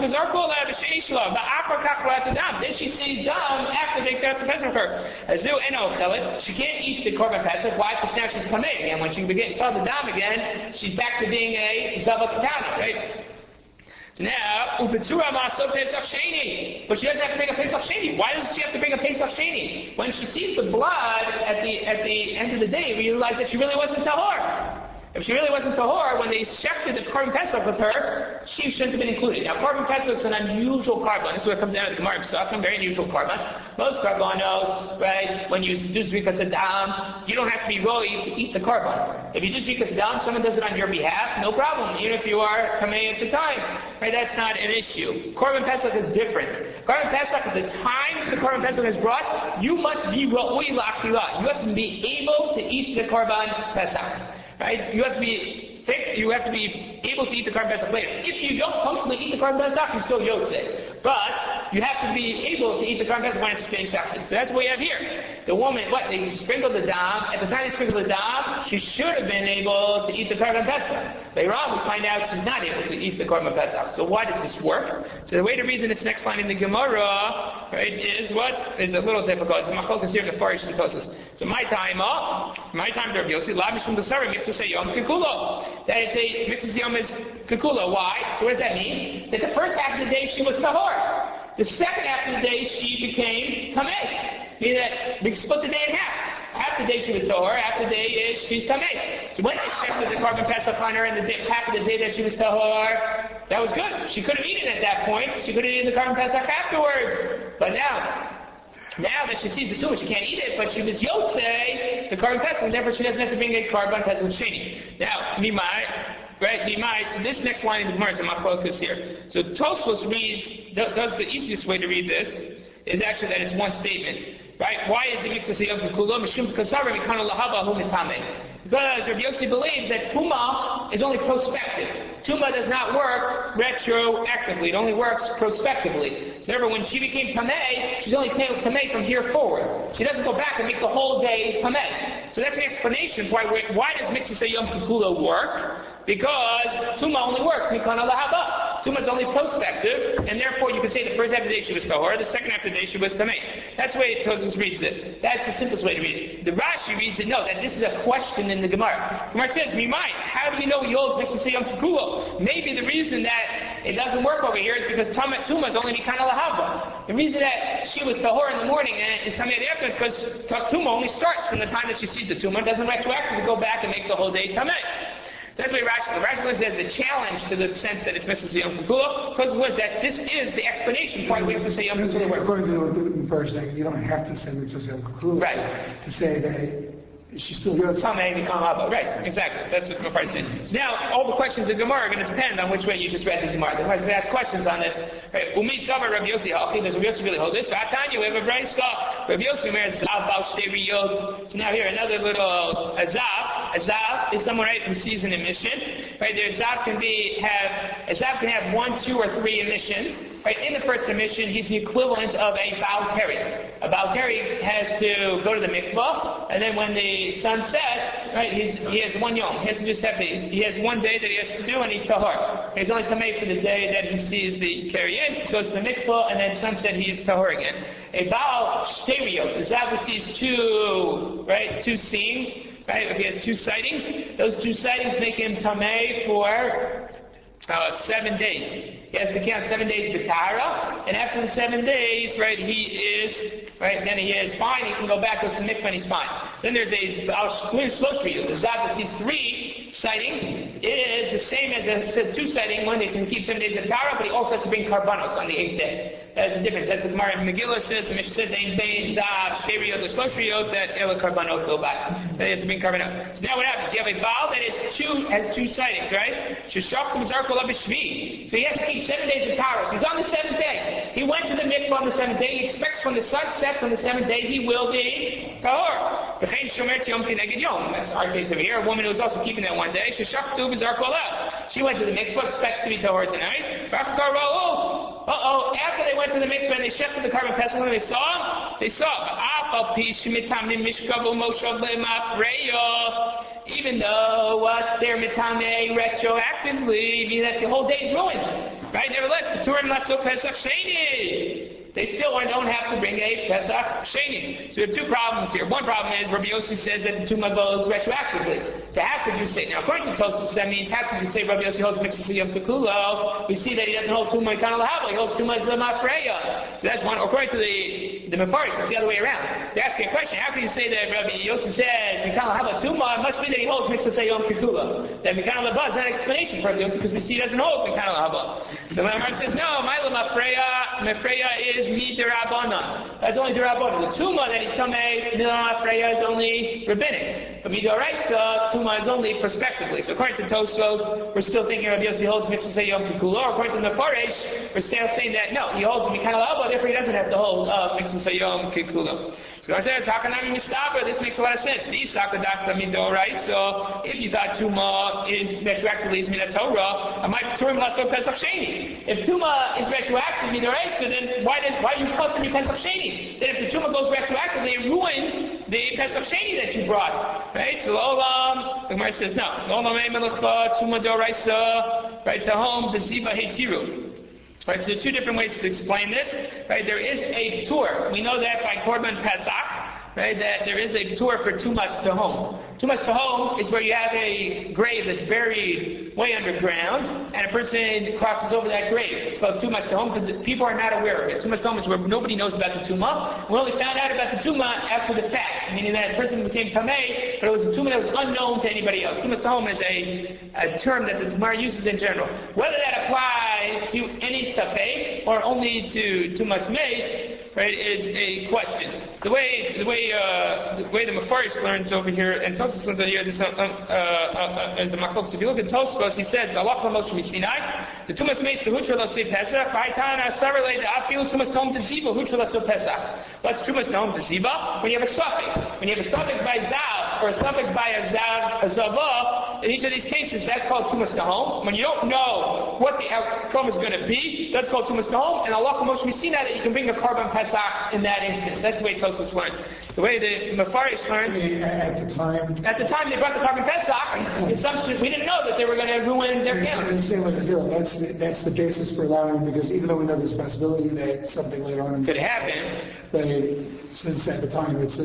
Then she sees Dam after they got the Pesach her. She can't eat the Korban Pesach. Why? Because now she's Kamei again. When she saw the Dam again, she's back to being a Zava Katana, right? So now, Ubetura Maso Pesach Sheni. But she doesn't have to bring a Pesach Sheni. Why does she have to bring a Pesach Sheni? When she sees the blood at the end of the day, we realize that she really wasn't Tahor. If she really wasn't tahor, when they shechted the Korban Pesach with her, she shouldn't have been included. Now, Korban Pesach is an unusual korban. This is where it comes down to the Gemara Pesachim, very unusual korban. Most korbanos, right, when you do Zrikas Adam, you don't have to be roy to eat the korban. If you do Zrikas Adam, someone does it on your behalf, no problem, even if you are Tamei at the time. Right, that's not an issue. Korban Pesach is different. Korban Pesach, at the time the Korban Pesach is brought, you must be roy lachila. You have to be able to eat the Korban Pesach. Right? You have to be fit, you have to be able to eat the Korban Pesach later. If you don't functionally eat the Korban Pesach, you're still Yotzei. But you have to be able to eat the Korban Pesach when it's being shechted. So that's what we have here. The woman, they sprinkled the dam. At the time they sprinkled the dam, she should have been able to eat the Korban Pesach. Later on, we find out she's not able to eat the Korban Pesach. So why does this work? So the way to read in this next line in the Gemara, right, is what? Is a little difficult. It's a machlokas here in the Farish and Tosas. So my time to Rabbi Yossi, la mishum d'sara mixus yom kikulo. That it's a mixus yom is kikulo. Why? So what does that mean? That the first half of the day she was tahor. The second half of the day she became tamei. Meaning that we split the day in half. Half the day she was tahor, half the day is she's tamei. So when they shechted the Korban Pesach on her and half of the day that she was tahor, that was good. She could have eaten at that point. She could have eaten the Korban Pesach afterwards. But now that she sees the tumor, she can't eat it, but she was Yotzei, the Korban Pesach, and therefore she doesn't have to bring a Korban Pesach Sheni. Now, Nimai, so this next line in the Gemara is a machlokas here. So Tosfos reads, does the easiest way to read this is actually that it's one statement. Right? Why is it Mitzvah Yom Kikulo? Mishum Kasara Mikana Lahava Hu Mitame. Because Rabbi Yossi believes that Tumah is only prospective. Tumah does not work retroactively. It only works prospectively. So therefore, when she became Tamei, she's only Tamei from here forward. She doesn't go back and make the whole day Tamei. So that's the explanation for why does Mitzvah Yom Kikulo work? Because Tumah only works Mikana Lahava. Tumah is only prospective, and therefore you could say the first half of the day she was Tahor, the second half of the day she was Tamei. That's the way Tosfos reads it. That's the simplest way to read it. The Rashi reads it, no, that this is a question in the Gemara. The Gemara says, Mimai, how do we know Yol's Mitzvah Yom Kikulo? Maybe the reason that it doesn't work over here is because Tumah is only Mikana Lahava. The reason that she was Tahor in the morning and is Tamei after is because Tumah only starts from the time that she sees the Tumah. It doesn't retroactively go back and make the whole day Tamei. So that's why Rashi learns as a challenge to the sense that it's Mitzvah Yom Kikulo. Tosfos learns that this is the explanation for why Mitzvah Yom Kikulo works. According to the first thing, you don't have to say Mitzvah Yom Kikulo. Right. To say that she's still Yotzei. Tamei become Abba. Right, exactly. That's what the Gemara is saying. So now, all the questions of Gemara are going to depend on which way you just read the Gemara. The Gemara ask questions on this. Right. Umi Sava Rabbi Yossi Halchi. Does Rabbi Yossi really hold this? V'atanya, we have a brain saw. Rabbi Yossi wears Zav Bal Shtei Riyot. So now here, another little Azav. Azav is someone, right, who sees an emission. Right, their Azav can have 1, 2, or 3 emissions. Right, in the first emission, he's the equivalent of a Baal Keri. A Baal Keri has to go to the mikvah, and then when the sun sets, right, he has 1 yom. He has to just have he has 1 day that he has to do, and he's tahor. He's only tamei for the day that he sees the Keri in, goes to the mikvah, and then sunset he's tahor again. A Baal Shteriot, the Zav sees 2 scenes, right? If he has 2 sightings, those 2 sightings make him tamei for 7 days. He has to count 7 days B'tara, and after the 7 days, right, then he is fine, he can go back, goes to the mikvah, and he's fine. Then there's a Shloshri, the Zav that sees 3 sightings, is the same as a 2 sighting, one day he can keep 7 days B'tara, but he also has to bring karbanos on the 8th day. That's the difference. That's the Gemara in Megillah says, the Mishnah says, Ein Bein, Zav, Shteriot, the Shloshriot, that Ela karbanot go back. That he has to bring karbanot. So now what happens? You have a Baal that has 2 sightings, right? Sheshachtim Zarkol Abishvi. So he has to keep 7 days of Taurus. He's on the 7th day. He went to the mikvah on the 7th day. He expects when the sun sets on the 7th day, he will be tahor. That's our case over here. A woman who was also keeping that 1 day. Sheshachtim Zarkol Ab. She went to the mikvah, expects to be tahor tonight. After they went to the mikvah and they shechted the Korban Pesach, and they saw him. Even though they're mitame retroactively, meaning that the whole day is ruined. Right? Nevertheless, Peturim Lasso Pesach Sheni. They still don't have to bring a Pesach Sheni. So we have 2 problems here. One problem is Rabbi Yossi says that the Tumah goes retroactively. So how could you say, now according to Tosfos, that means how could you say Rabbi Yossi holds Mixus Yom Kikulo? We see that he doesn't hold Tumah Kana Lahava, he holds Tumah Lemafreya. So that's one, according to the Mepharsh, it's the other way around. They're asking a question, how can you say that Rabbi Yossi says Mikana Lahava Tumah? It must be that he holds Mixus Yom Kikulo. That Mikana Lahava is not an explanation for Rabbi Yossi because we see he doesn't hold Mikana Lahava. So the Gemara says, no, Maila Mafreya is Mi Derabanan. That's only Derabanan. The Tumah that he's Tamei, Mila Mafreya is only rabbinic. But Midoraisa, Tumah is only prospectively. So according to Tosfos, we're still thinking Rabbi Yossi holds Mixus Yom Kikulo. According to the Mepharsh, we're still saying that no, he holds Mikana Lahava, therefore he doesn't have to hold Mixus Yom Kikulo. So God says, Hakanami Mistaba, this makes a lot of sense. So if you thought Tumah is retroactively is Mina Torah, I might turn Lasso Pesach Sheni. If Tumah is retroactive Midoraisa, then why are you culturing Pesach Sheni? Then if the Tumah goes retroactively, it ruins the Pesach Sheni that you brought. Right? So Olam, the Gemara says, no. Olam Melechba, Tumah Doraisa, right, to home, the Ziba Hetiru. Right, so there are two different ways to explain this. Right, there is a tour. We know that by Korban Pesach, right, that there is a tour for Tumas Tahom. Tumas Tahom is where you have a grave that's buried way underground, and a person crosses over that grave. It's called Tumas Tahom because people are not aware of it. Tumas Tahom is where nobody knows about the Tumah. We only found out about the Tumah after the fact, meaning that a person became Tameh, but it was a Tumah that was unknown to anybody else. Tumas Tahom is a term that the Gemara uses in general. Whether that applies to any Safek or only to Tumas Meis, right, is a question. The way the Mepharsh learns over here, and Tosfos learns over here, this is a machlokes. If you look at Tosfos, he says, "Allah Moshe Sinai, the Tumas Meis, the Hutra Lasei Pesach, V'Haitana Saralei, the Afilu Tumas Tom to Ziba, Hutra Lasei Pesach." What's Tumas Tom to Ziba? When you have a suffix. When you have a suffix by Zav, or a suffix by a Zavah, in each of these cases, that's called Tumas Tahom. When you don't know what the outcome is going to be, that's called Tumas Tahom, and Allah Moshe Sinai, that you can bring a Korban Pesach in that instance. That's the way Tosfos learned. The way the Mepharsh learned, at the time they brought the Korban Pesach, the assumption, we didn't know that they were going to ruin their calendar. That's the basis for allowing, because even though we know there's a possibility that something later on could happen, but since at the time that's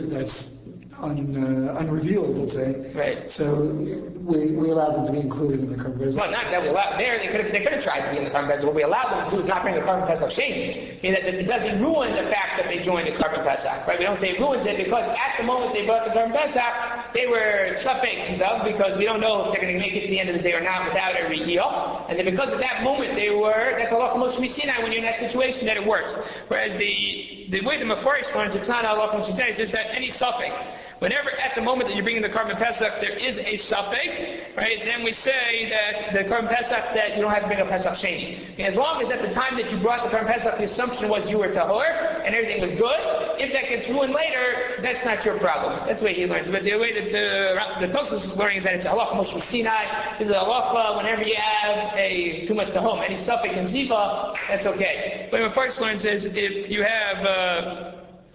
unrevealed, let's say. Right. So we allow them to be included in the Korban Pesach. Well, not that we allow there. They could have tried to be in the Korban Pesach. What we allowed them to do is not bring the Korban Pesach Sheni. Meaning that it doesn't ruin the fact that they joined the Korban Pesach. Right? We don't say it ruins it because at the moment they brought the Korban Pesach, they were suffering themselves because we don't know if they're going to make it to the end of the day or not without a reheal. And then because at that moment that's Allah Moshe Sinai, when you're in that situation, that it works. Whereas the way the Mepharsh learns, it's not Allah Moshe Sinai, it's just that any suffix. Whenever at the moment that you're bringing the Korban Pesach there is a suffix, right, then we say that the Korban Pesach that you don't have to bring a Pesach Sheni. As long as at the time that you brought the Korban Pesach the assumption was you were tahor and everything was good, if that gets ruined later, that's not your problem. That's the way he learns. But the way that the Tosfos is learning is that it's halacha Moshe Sinai. This is halacha whenever you have a Tumas Tahom, any suffix in Ziva, that's okay. But what Mepharsh learns is if you have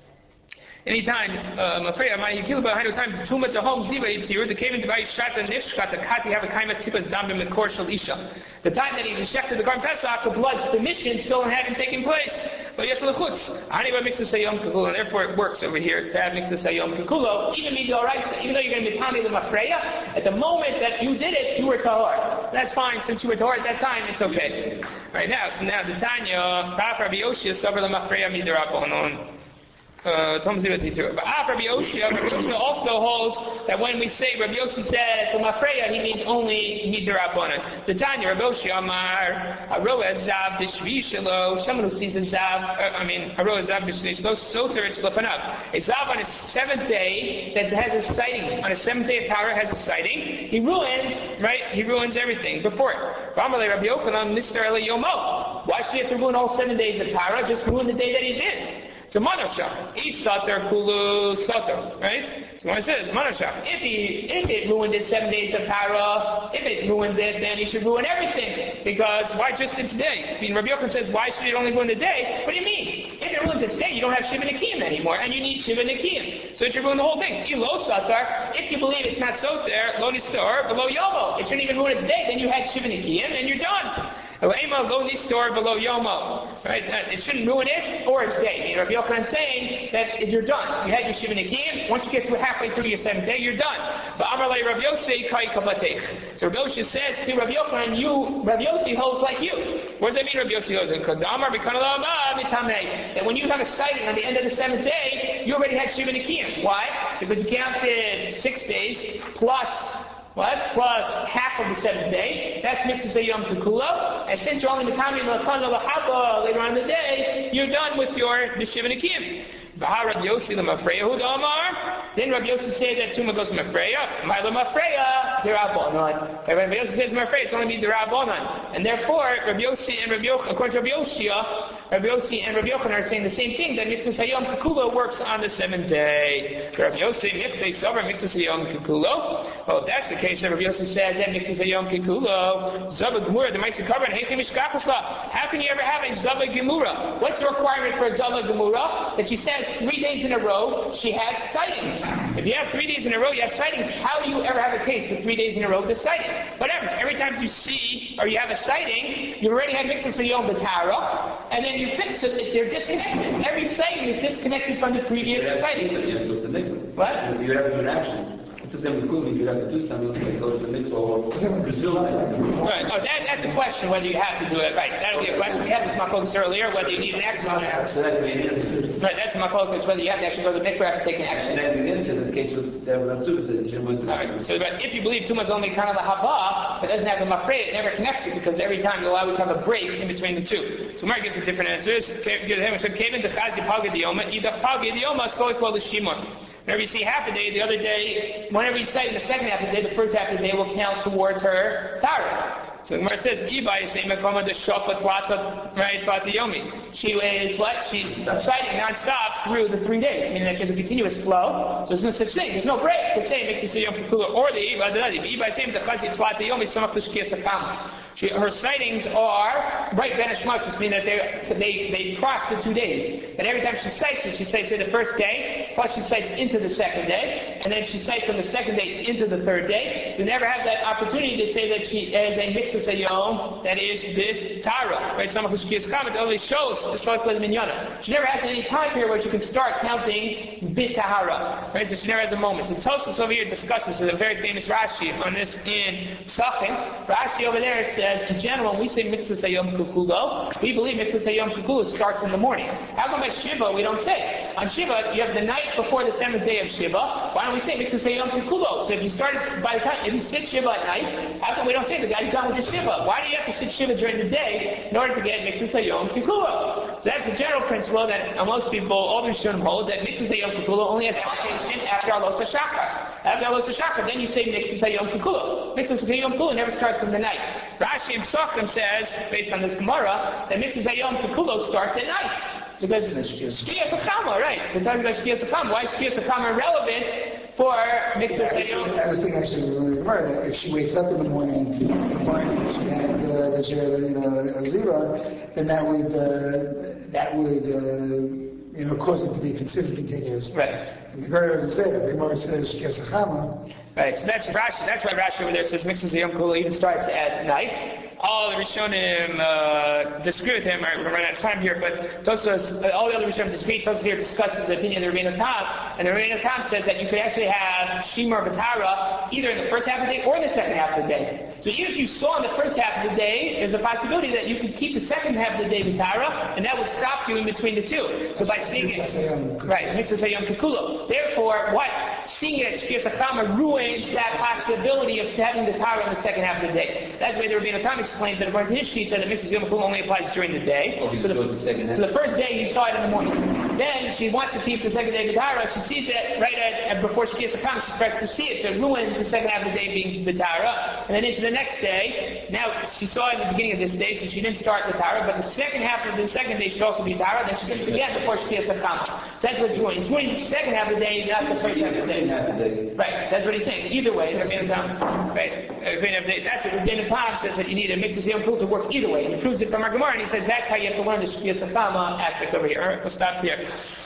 anytime, Mafreya, my Yikil behind the time, Tuma to home Ziva Yitzir, the cave into Bayi Shata Nishkat, the Kati have a Kaimat Tipas Dambim and Korshal Isha. The time that he rejected the Korban Pesach, the blood's emission still hadn't taken place. But yet the Chutz. Anyway, Mixus Yom Kikulo, and therefore it works over here to have Mixus Yom Kikulo, even Midoraisa, even though you're going to be Tami the Mafreya, at the moment that you did it, you were Tahor. So that's fine, since you were Tahor at that time, it's okay. Right now, so now the Tanya, Ba'af Rabbi Yoshia, Savar the Mafreya Midorabonon. But Rabbi Yoshia also holds that when we say Rabbi Yoshia said to Mafreya, he means only Midirabonon. The Tanya Rabbi Yoshia Amar Aroa Zav Bishvishalo. Someone who sees a Zav, Aroa Zav Bishvishalo Soter it's Lefanav. A Zav on his seventh day that has a sighting. On his seventh day of Torah has a sighting. He ruins, right? He ruins everything before it. Ramalei Rabbi Yochanan Mister Eli Yomo. Why should he have to ruin all 7 days of Torah? Just ruin the day that he's in. So Manashah, each Satar Kulu Satar, right? So when it says Manashah, if it ruined his 7 days of Torah, if it ruins it, then he should ruin everything. Because why just in today? I mean, Rabbi Yochanan says, why should it only ruin the day? What do you mean? If it ruins it today, you don't have Shiva Nikiyim anymore, and you need Shiva Nikiyim. So it should ruin the whole thing. Ilo Satar, if you believe it's not Soter, Lo Nistor, Below Yomo. It shouldn't even ruin it today, then you had Shiva Nikiyim, and you're done. Right? It shouldn't ruin it or its day. Rabbi Yochanan saying that you're done. You had your Shiva Nikiyim. Once you get to halfway through your 7th day, you're done. V'amar le Rav Yossi kai kavatech. So Rav Yossi says to Rav Yochanan, Rav Yossi holds like you. What does that mean, Rav Yossi holds? That when you have a sighting on the end of the seventh day, you already had Shiva Nikiyim. Why? Because you counted 6 days plus what? Plus half of the seventh day. That's Mitzvah Yom Kikulo. And since you're only Mikami L'Kana L'Haba later on in the day, you're done with your Shiva Nikiyim. Then Rav Yossi said that Tuma goes to Mafreya. Ma'ila Mafreya, Derabonon. Rav Yossi says Mafreya, it's only be Derabonon. And therefore, Rav Yossi and Rav Yochanan, according to Rav Yossi and Rav Yochanan are saying the same thing, that Mitzvah Yom Kikulo works on the seventh day. Rav Yossi, Mitzvah Sover, Mitzvah Yom Kikulo. Well, if that's the case, Rav Yossi says that Mitzvah Yom Kikulo, Zava Gemura, the Maisa Kavan, Heichim Mishkachasla. How can you ever have a Zava Gemura? What's the requirement for a Zava Gemura? That she says 3 days in a row she has sightings. If you have 3 days in a row you have sightings, how do you ever have a case with 3 days in a row of the sighting? Whatever. Every time you see or you have a sighting, you already had Mitzvah Yom B'Tara, and then you fix it. They're disconnected. Every sighting is disconnected from the previous sighting. What? You have to do an action. It's the same with Kumi. You have to do something that goes to the mitzvah or presume. Right. Oh, that's a question whether you have to do it. Right. That'll be a question. We had this makokus earlier, whether you need an action on it. Right. That's a makokus, whether you have to actually go to the mikveh after taking action. And then we didn't say that the case was Alright. So but if you believe Tuma's only kind of the haba, but doesn't have the mafrei, it never connects it because every time you'll always have a break in between the two. So Mar gives the different answers. Whenever you see half a day, the other day, whenever you say in the second half of the day, the first half of the day will count towards her Tara. So the Gemara says, Ibai is saying, right, she is what? She's sighting non-stop through the 3 days, meaning that she has a continuous flow. So there's no such thing. There's no break. The same makes you or the Ibai is saying, her sightings are right Ben Hashmachis, meaning that they cross the 2 days. And every time she sights it the first day, plus she sights into the second day, and then she sights from the second day into the third day. So never have that opportunity to say that she is a Mitzvah Yom that is the Tara. Right? Some of Hushkiya's comment only shows the Shlosh Minyana. She never has any time period where she can start counting Bit Tahara. Right? So she never has a moment. So Tosfos over here discusses with a very famous Rashi on this in Psachim. Rashi over there says, in general, when we say Mitzvah Yom Kikulo, we believe Mitzvah Yom Kikulo starts in the morning. How come at Shiva we don't say? On Shiva, you have the night before the seventh day of Shiva. Why don't we say Mitzvah Yom Kikulo? So if you started by the time, if you sit Shiva at night, how come we don't say the guy's done with the Shiva? Why do you have to sit Shiva during the day in order to get Mitzvah Yom Kikulo? So that's the general principle that most people, all the Rishonim hold, that Mitzvah Yom Kikulo only has application after Alos HaShachar. After Alos HaShachar, then you say Mitzvah Yom Kikulo. Mitzvah Yom Kikulo never starts from the night. Rashi in Psachim says, based on this Gemara, that Mitzvah Yom Kikulo starts at night. Because Shkiyas HaChama, right? So talking about Shkiyas HaChama. Why is Shkiyas HaChama relevant for Mitzvah Yom? I was thinking actually in the Gemara that if she wakes up in the morning and finds that she had a zero, then that would cause it to be considered continuous. Right. And the Gemara doesn't say that. The Gemara says Shkiyas HaChama. Right, so that's Rashi. That's why Rashi over there says Mitzvah Yom Kikulo even starts at night. All the Rishonim disagree with him. Right, we're going to run out of time here, but all the other Rishonim disagree. Tosfos here discusses the opinion of the Rebbeinu Tam, and the Rebbeinu Tam says that you could actually have Shimur B'Tara either in the first half of the day or in the second half of the day. So even if you saw in the first half of the day, there's a possibility that you could keep the second half of the day B'Tara, and that would stop you in between the two. So by seeing it, right, Mitzvah Yom Kikulo. Therefore, what? Seeing it at Shkiyas HaChama ruins that possibility of having the Tara in the second half of the day. That's why the Rebbeinu Tam explains that according to his sheet that the Mitzvah Yom Kikulo only applies during the day. So the first day you saw it in the morning. Then she wants to keep the second day B'Tara. She sees it right before Shkiyas HaChama. She starts to see it. So it ruins the second half of the day being B'Tara. And then into the next day, now she saw it in the beginning of this day, so she didn't start the Tara, but the second half of the second day should also be Tara. Then she does it again before Shkiyas HaChama. So that's what it's ruining. It's ruining the second half of the day, not the first half of the day. Right, that's what he's saying. Either way, right? That's what Rebbeinu Tam says that you need a Mitzvah Yom Kikulo to work either way. And he proves it from our Gemara, and he says that's how you have to learn the Shkiyas HaChama aspect over here. All right, we'll stop here.